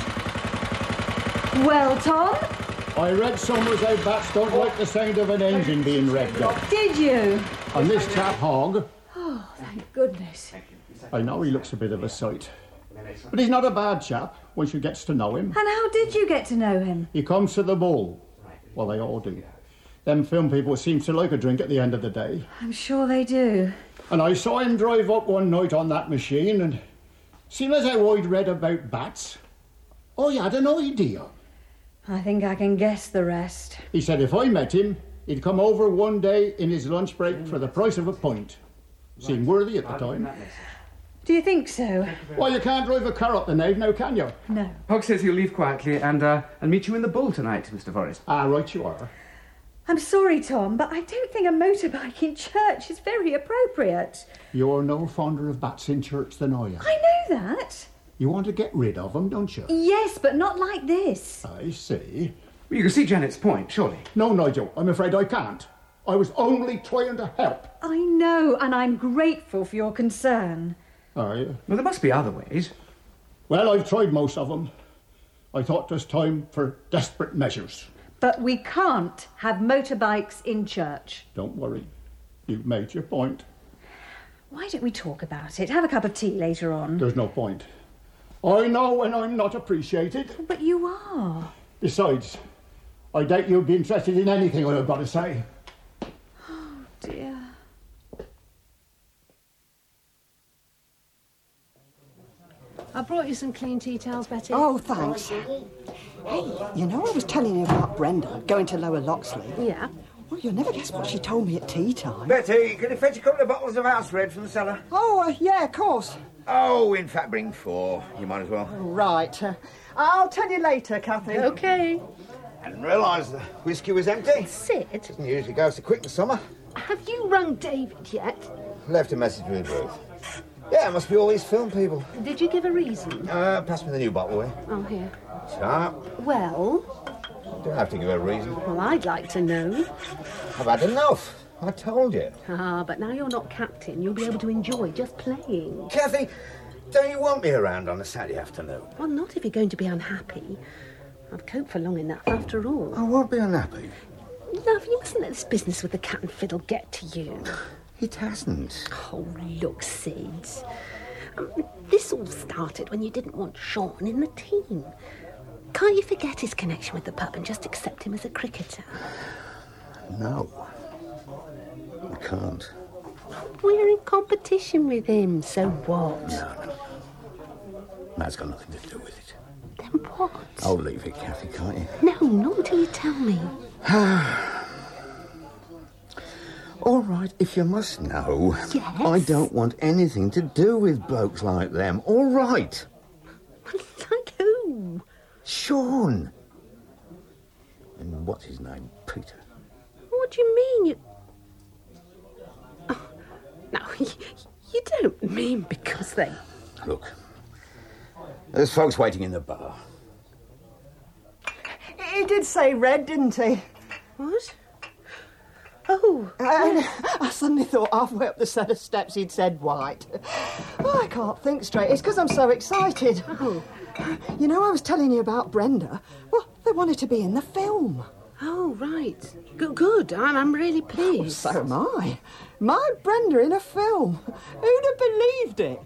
Well, Tom? I read somewhere how bats don't like the sound of an engine being revved up. Did you? And this chap, Hogg, Oh, thank goodness. I know he looks a bit of a sight. But he's not a bad chap once you gets to know him. And how did you get to know him? He comes to the ball. Well, they all do. Them film people seem to like a drink at the end of the day. I'm sure they do. And I saw him drive up one night on that machine, and seeing as how I'd read about bats, I had an idea. I think I can guess the rest. He said if I met him, he'd come over one day in his lunch break for the price of a pint. Seemed worthy at the time. Do you think so? Well, you can't drive a car up the nave now, can you? No. Hogg says he'll leave quietly and uh, and meet you in the Bull tonight, Mister Forrest. Ah, right you are. I'm sorry, Tom, but I don't think a motorbike in church is very appropriate. You're no fonder of bats in church than I am. I know that. You want to get rid of them, don't you? Yes, but not like this. I see. Well, you can see Janet's point, surely. No, Nigel, I'm afraid I can't. I was only trying to help. I know, and I'm grateful for your concern. Are you? Well, there must be other ways. Well, I've tried most of them. I thought it was time for desperate measures. But we can't have motorbikes in church. Don't worry. You've made your point. Why don't we talk about it? Have a cup of tea later on. There's no point. I know when I'm not appreciated. But you are. Besides, I doubt you'd be interested in anything I've got to say. Oh, dear. I brought you some clean tea towels, Betty. Oh, thanks. Hey, you know I was telling you about Brenda going to Lower Loxley? Yeah. Well, you'll never guess what she told me at tea time. Betty, can you fetch a couple of bottles of house red from the cellar? Oh, uh, yeah, of course. Oh, in fact, bring four. You might as well. Right. Uh, I'll tell you later, Cathy. OK. I didn't realise the whiskey was empty. Sid? Doesn't usually go so quick in summer. Have you rung David yet? Left a message with Ruth. Yeah, it must be all these film people. Did you give a reason? Uh, pass me the new bottle, will you? Oh, here. Sharp. Well? Don't have to give a reason. Well, I'd like to know. I've had enough. I told you. Ah, but now you're not captain. You'll be able to enjoy just playing. Cathy, don't you want me around on a Saturday afternoon? Well, not if you're going to be unhappy. I've coped for long enough, after all. I won't be unhappy. Love, you mustn't let this business with the cat and fiddle get to you. It hasn't. Oh, look, Sid. Um, this all started when you didn't want Sean in the team. Can't you forget his connection with the pub and just accept him as a cricketer? No. I can't. We're in competition with him, so what? No, no. That's got nothing to do with it. Then what? Oh, leave it, Cathy, can't you? No, not until you tell me. All right, if you must know. Yes? I don't want anything to do with blokes like them. All right. Like who? Sean. And what's his name? Peter. What do you mean? You... Oh, no, you don't mean because they... Look, there's folks waiting in the bar. It did say red, didn't he? What? Oh. And I suddenly thought halfway up the set of steps he'd said white. Oh, I can't think straight. It's because I'm so excited. Oh. You know, I was telling you about Brenda. Well, they wanted to be in the film. Oh, right. Good, good. I'm, I'm really pleased. Oh, so am I. My Brenda in a film. Who'd have believed it?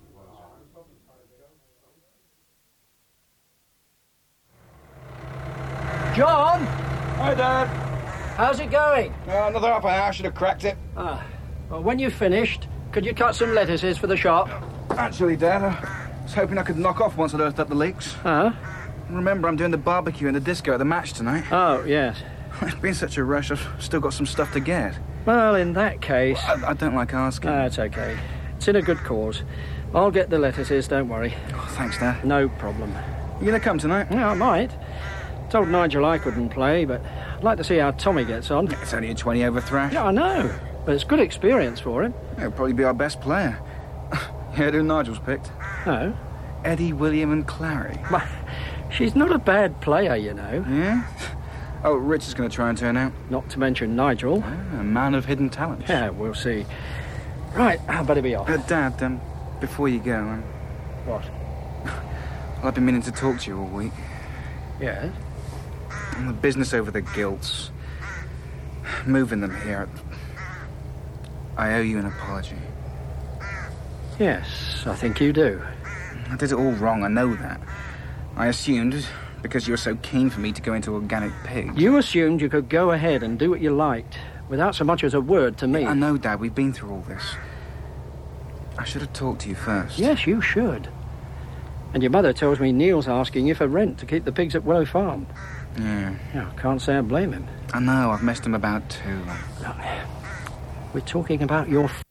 John! Hi, Dad. How's it going? Uh, another half an hour should have cracked it. Ah, well, when you've finished, could you cut some lettuces for the shop? Actually, Dad, I was hoping I could knock off once I'd earthed up the leaks. Huh? Remember, I'm doing the barbecue and the disco at the match tonight. Oh, yes. It's been such a rush, I've still got some stuff to get. Well, in that case... I, I don't like asking. Ah, it's okay. It's in a good cause. I'll get the lettuces, don't worry. Oh, thanks, Dad. No problem. You gonna come tonight? Yeah, I might. Told Nigel I couldn't play, but I'd like to see how Tommy gets on. It's only a twenty over thrash. Yeah, I know. But it's good experience for him. Yeah, he'll probably be our best player. Yeah, who Nigel's picked? No. Eddie, William and Clary. Well, she's not a bad player, you know. Yeah? Oh, Rich is going to try and turn out. Not to mention Nigel. Ah, a man of hidden talents. Yeah, we'll see. Right, I better be off. Uh, Dad, um, before you go... Um, what? Well, I've been meaning to talk to you all week. Yes? And the business over the gilts. Moving them here. I owe you an apology. Yes, I think you do. I did it all wrong, I know that. I assumed, because you were so keen for me to go into organic pigs... You assumed you could go ahead and do what you liked, without so much as a word to me. I know, Dad, we've been through all this. I should have talked to you first. Yes, you should. And your mother tells me Neil's asking you for rent to keep the pigs at Willow Farm. Yeah. Yeah, I can't say I blame him. I know, I've messed him about too. Look, we're talking about your... F-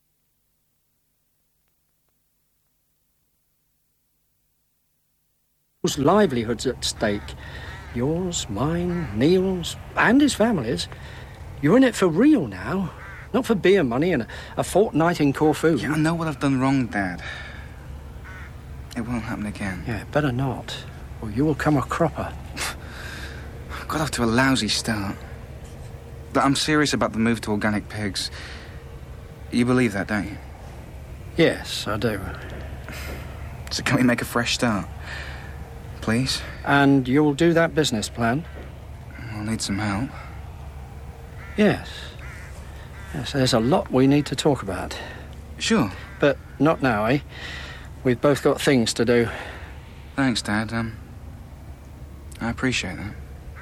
livelihoods at stake. Yours, mine, Neil's, and his family's. You're in it for real now. Not for beer money and a, a fortnight in Corfu. Yeah, I know what I've done wrong, Dad. It won't happen again. Yeah, better not, or you will come a cropper. I've got off to a lousy start. But I'm serious about the move to organic pigs. You believe that, don't you? Yes, I do. So can we make a fresh start? Please? And you'll do that business plan? I'll need some help. Yes. Yes, there's a lot we need to talk about. Sure. But not now, eh? We've both got things to do. Thanks, Dad. Um, I appreciate that.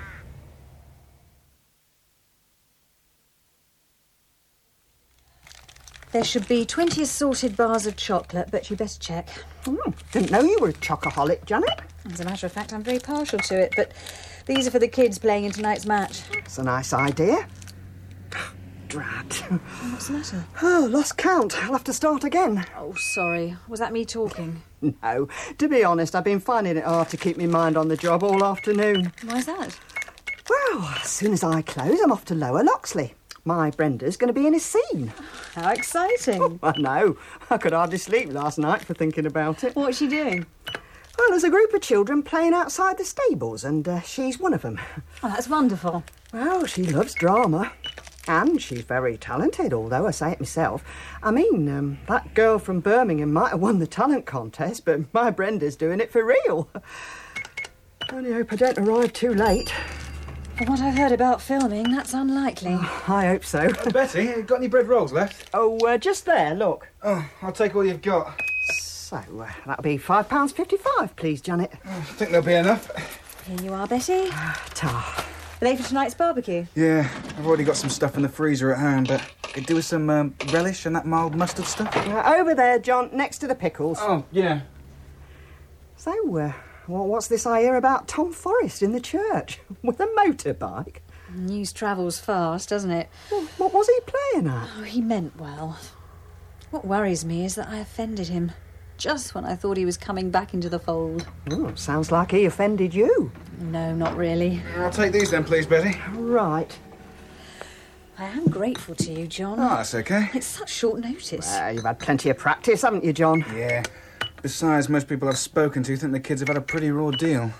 There should be twenty assorted bars of chocolate, but you best check. Mm, didn't know you were a chocoholic, Janet. As a matter of fact, I'm very partial to it, but these are for the kids playing in tonight's match. It's a nice idea. Drat. What's the matter? Oh, lost count. I'll have to start again. Oh, sorry. Was that me talking? No. To be honest, I've been finding it hard to keep my mind on the job all afternoon. Why's that? Well, as soon as I close, I'm off to Lower Loxley. My Brenda's going to be in a scene. How exciting. Oh, I know. I could hardly sleep last night for thinking about it. What's she doing? Well, there's a group of children playing outside the stables, and uh, she's one of them. Oh, that's wonderful. Well, she loves drama. And she's very talented, although I say it myself. I mean, um, that girl from Birmingham might have won the talent contest, but my Brenda's doing it for real. Only hope I don't arrive too late. From what I've heard about filming, that's unlikely. Oh, I hope so. Uh, Betty, got any bread rolls left? Oh, uh, just there, look. Oh, I'll take all you've got. So, uh, that'll be five pounds fifty-five, please, Janet. I think there'll be enough. Here you are, Betty. Ta. Ready for tonight's barbecue? Yeah, I've already got some stuff in the freezer at home, but could do with some um, relish and that mild mustard stuff. Uh, over there, John, next to the pickles. Oh, yeah. So, uh, well, what's this I hear about Tom Forrest in the church with a motorbike? News travels fast, doesn't it? Well, what was he playing at? Oh, he meant well. What worries me is that I offended him just when I thought he was coming back into the fold. Oh, sounds like he offended you. No, not really. I'll take these then, please, Betty. Right. I am grateful to you, John. Oh, that's okay. It's such short notice. Uh, you've had plenty of practice, haven't you, John? Yeah. Besides, most people I've spoken to think the kids have had a pretty raw deal.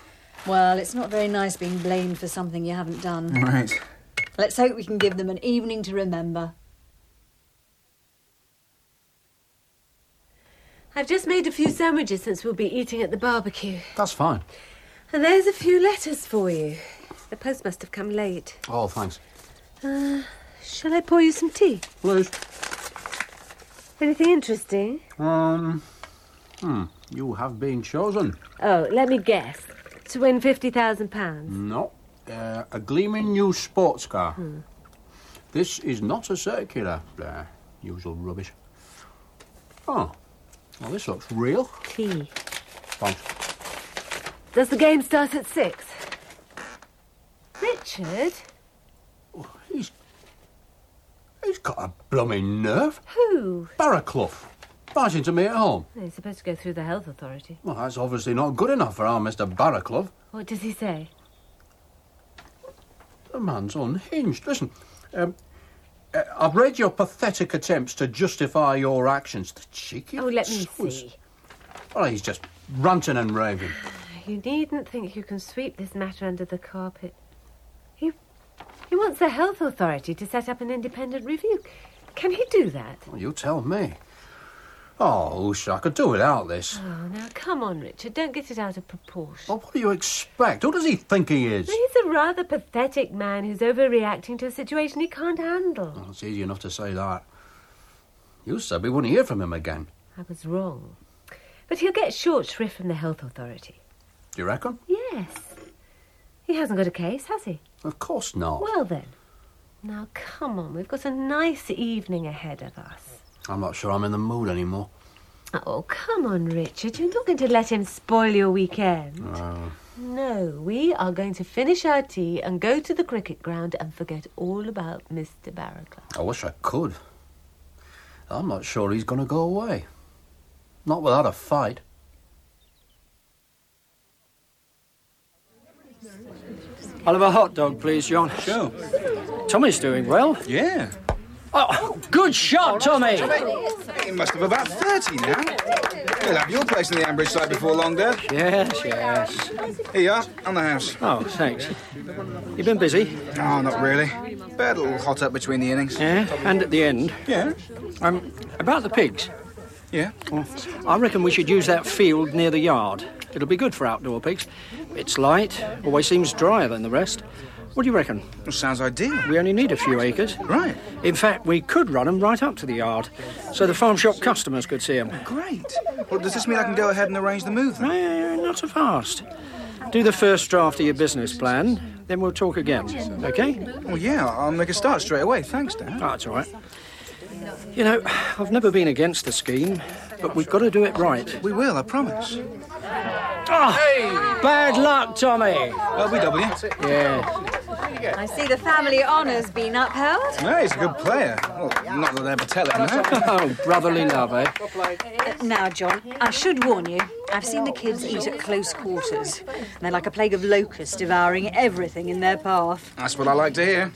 Well, it's not very nice being blamed for something you haven't done. Right. Let's hope we can give them an evening to remember. I've just made a few sandwiches since we'll be eating at the barbecue. That's fine. And there's a few letters for you. The post must have come late. Oh, thanks. Uh, shall I pour you some tea? Please. Anything interesting? Um, hmm, you have been chosen. Oh, let me guess. To win fifty thousand pounds? No. Uh, a gleaming new sports car. Hmm. This is not a circular. Uh, usual rubbish. Oh. Well, this looks real. Tea. Thanks. Does the game start at six? Richard? He's... He's got a blooming nerve. Who? Barraclough. Fighting to me at home. He's supposed to go through the health authority. Well, that's obviously not good enough for our Mister Barraclough. What does he say? The man's unhinged. Listen, um, uh, I've read your pathetic attempts to justify your actions. The cheeky... Oh, let me soos. see. Well, he's just ranting and raving. You needn't think you can sweep this matter under the carpet. He, he wants the health authority to set up an independent review. Can he do that? Well, you tell me. Oh, Oosh, I could do without this. Oh, now, come on, Richard. Don't get it out of proportion. Well, what do you expect? Who does he think he is? He's a rather pathetic man who's overreacting to a situation he can't handle. Well, it's easy enough to say that. You said we wouldn't hear from him again. I was wrong. But he'll get short shrift from the health authority. Do you reckon? Yes. He hasn't got a case, has he? Of course not. Well, then. Now, come on. We've got a nice evening ahead of us. I'm not sure I'm in the mood anymore. Oh, come on, Richard. You're not going to let him spoil your weekend. Oh. No, we are going to finish our tea and go to the cricket ground and forget all about Mister Barraclough. I wish I could. I'm not sure he's going to go away. Not without a fight. I'll have a hot dog, please, John. Sure. Tommy's doing well. Yeah. Oh, good shot, Tommy! He must have about thirty now. He'll have your place in the Ambridge side before long, Dad. Yes, yes. Here you are, on the house. Oh, thanks. You been busy? Oh, not really. But a little hot up between the innings. Yeah, and at the end. Yeah. Um, about the pigs. Yeah? Well, I reckon we should use that field near the yard. It'll be good for outdoor pigs. It's light, always seems drier than the rest. What do you reckon? Well, sounds ideal. We only need a few acres. Right. In fact, we could run them right up to the yard, so the farm shop customers could see them. Great. Well, does this mean I can go ahead and arrange the move, then? No, not so fast. Do the first draft of your business plan, then we'll talk again, OK? Well, yeah, I'll make a start straight away. Thanks, Dad. Oh, that's all right. You know, I've never been against the scheme, but we've got to do it right. We will, I promise. Oh, hey! Bad luck, Tommy. L B W. Yeah. I see the family honour's been upheld. No, he's a good player. Well, not that they're telling, no. Oh, brotherly love, eh? Uh, now, John, I should warn you, I've seen the kids eat at close quarters. They're like a plague of locusts devouring everything in their path. That's what I like to hear.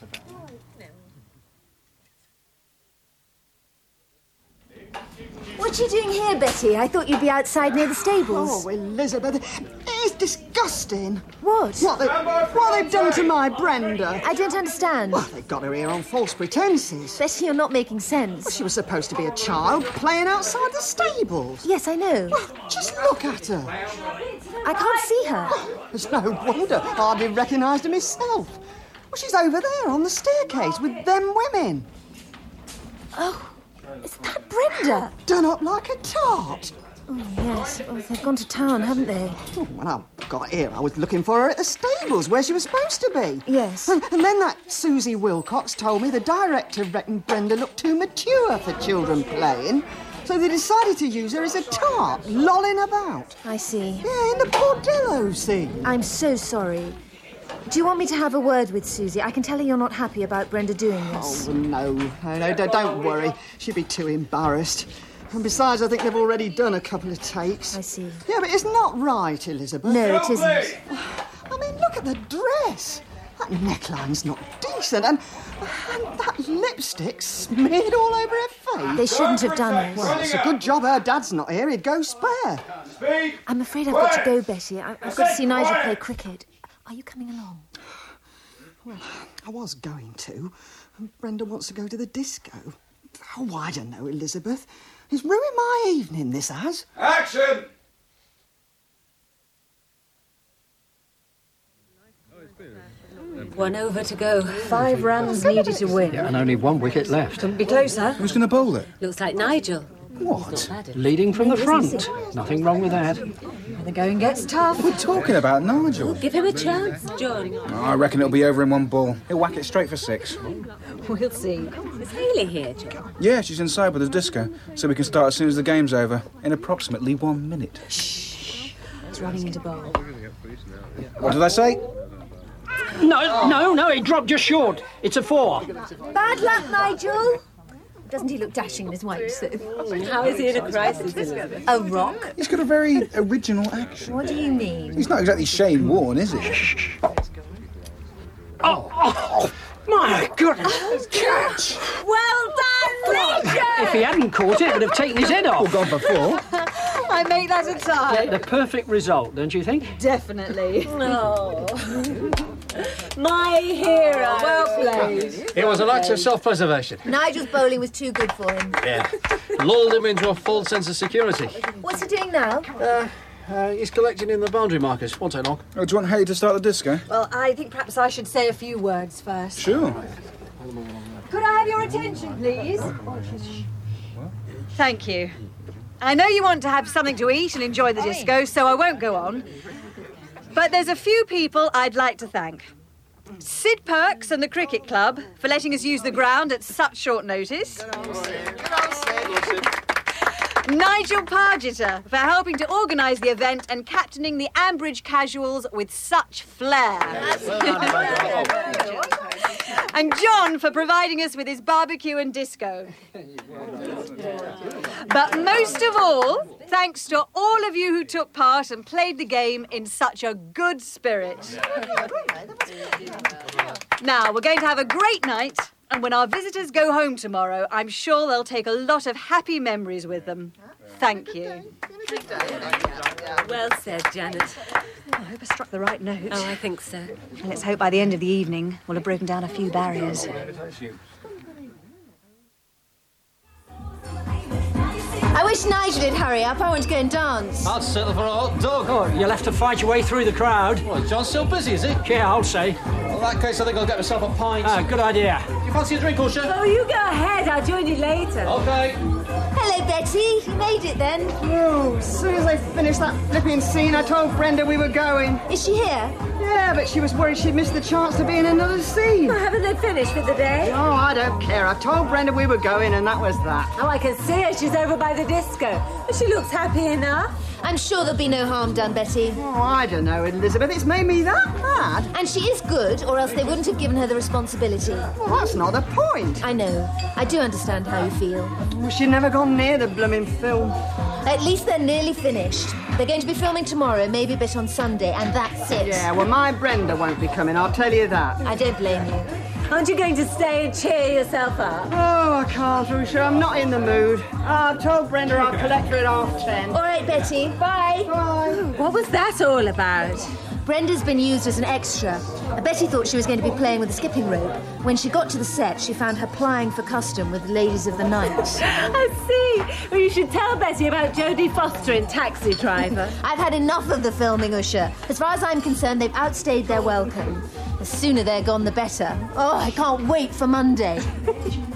What are you doing here, Betty? I thought you'd be outside near the stables. Oh, Elizabeth, it's disgusting. What? What, they, what they've done to my Brenda. I don't understand. Well, they've got her here on false pretences. Betty, you're not making sense. Well, she was supposed to be a child playing outside the stables. Yes, I know. Well, just look at her. I can't see her. Oh, there's no wonder. I hardly recognised her myself. Well, she's over there on the staircase with them women. Oh. Is that Brenda? Done up like a tart. Oh, yes. Oh, they've gone to town, haven't they? Oh, when I got here, I was looking for her at the stables where she was supposed to be. Yes. And, and then that Susie Wilcox told me the director reckoned Brenda looked too mature for children playing, so they decided to use her as a tart, lolling about. I see. Yeah, in the bordello scene. I'm so sorry. Do you want me to have a word with Susie? I can tell her you're not happy about Brenda doing this. Oh, no. No, no, don't worry. She'd be too embarrassed. And besides, I think they've already done a couple of takes. I see. Yeah, but it's not right, Elizabeth. No, it isn't. I mean, look at the dress. That neckline's not decent. And, and that lipstick smeared all over her face. They shouldn't have done it. Well, it's a good job her dad's not here. He'd go spare. Speed! I'm afraid I've got to go, Betty. I- I've got to see Nigel play cricket. Are you coming along? Well, I was going to. And Brenda wants to go to the disco. Oh, I don't know, Elizabeth. It's ruined my evening, this has. Action! One over to go. Five runs needed to win. Yeah, and only one wicket left. Couldn't be closer. Who's going to bowl it? Looks like Nigel. What? Leading from the front. Nothing wrong with that. When the going gets tough. We're talking about Nigel. Give him a chance, John. Oh, I reckon it'll be over in one ball. He'll whack it straight for six. We'll see. Is Hayley here, John? Yeah, she's inside with the disco, so we can start as soon as the game's over, in approximately one minute. Shh. It's running into bowl. What did I say? No, no, no, it dropped just short. It's a four. Bad luck, Nigel. Doesn't he look dashing in his white suit? How is he in a crisis, Elizabeth? A rock? He's got a very original action. What do you mean? He's not exactly Shane Warne, is he? Oh, oh, my goodness. Catch! Well done, Nigel! If he hadn't caught it, it would have taken his head off. Oh, God, before. I make that a tie. The perfect result, don't you think? Definitely. No. My hero. Well played. It was an act of self-preservation. Nigel's bowling was too good for him. Yeah. Lulled him into a false sense of security. What's he doing now? Uh, uh, he's collecting in the boundary markers. Won't take long. Oh, do you want Hayley to start the disco? Well, I think perhaps I should say a few words first. Sure. Could I have your attention, please? Thank you. I know you want to have something to eat and enjoy the disco, so I won't go on. But there's a few people I'd like to thank. Sid Perks and the Cricket Club for letting us use the ground at such short notice. Nigel Pargeter for helping to organise the event and captaining the Ambridge Casuals with such flair. And John for providing us with his barbecue and disco. But most of all, thanks to all of you who took part and played the game in such a good spirit. Now, we're going to have a great night, and when our visitors go home tomorrow, I'm sure they'll take a lot of happy memories with them. Thank you. Well said, Janet. I hope I struck the right note. Oh, I think so. Let's hope by the end of the evening we'll have broken down a few barriers. I wish Nigel would hurry up. I want to go and dance. I'll settle for a hot dog. Oh, you'll have to fight your way through the crowd. Well, John's still busy, is he? Yeah, I'll say. Well, in that case, I think I'll get myself a pint. Ah, good idea. Do you fancy a drink, Usha? Oh, you go ahead. I'll join you later. OK. Hello, Betty. You made it then. Oh, as soon as I finished that flipping scene, I told Brenda we were going. Is she here? Yeah, but she was worried she'd missed the chance to be in another scene. Well, haven't they finished for the day? Oh, I don't care. I told Brenda we were going, and that was that. Oh, I can see her. She's over by the disco. But she looks happy enough. I'm sure there'll be no harm done, Betty. Oh, I don't know, Elizabeth. It's made me that mad. And she is good, or else they wouldn't have given her the responsibility. Well, that's not the point. I know. I do understand how you feel. Well, she'd never gone near the blooming film. At least they're nearly finished. They're going to be filming tomorrow, maybe a bit on Sunday, and that's it. Yeah, well, my Brenda won't be coming, I'll tell you that. I don't blame you. Aren't you going to stay and cheer yourself up? Oh, I can't, Usha. I'm not in the mood. I've told Brenda I'll collect her at half ten. All right, Betty. Bye. Bye. What was that all about? Brenda's been used as an extra. Betty thought she was going to be playing with a skipping rope. When she got to the set, she found her plying for custom with the ladies of the night. I see. Well, you should tell Betty about Jodie Foster in Taxi Driver. I've had enough of the filming, Usha. As far as I'm concerned, they've outstayed their welcome. The sooner they're gone, the better. Oh, I can't wait for Monday.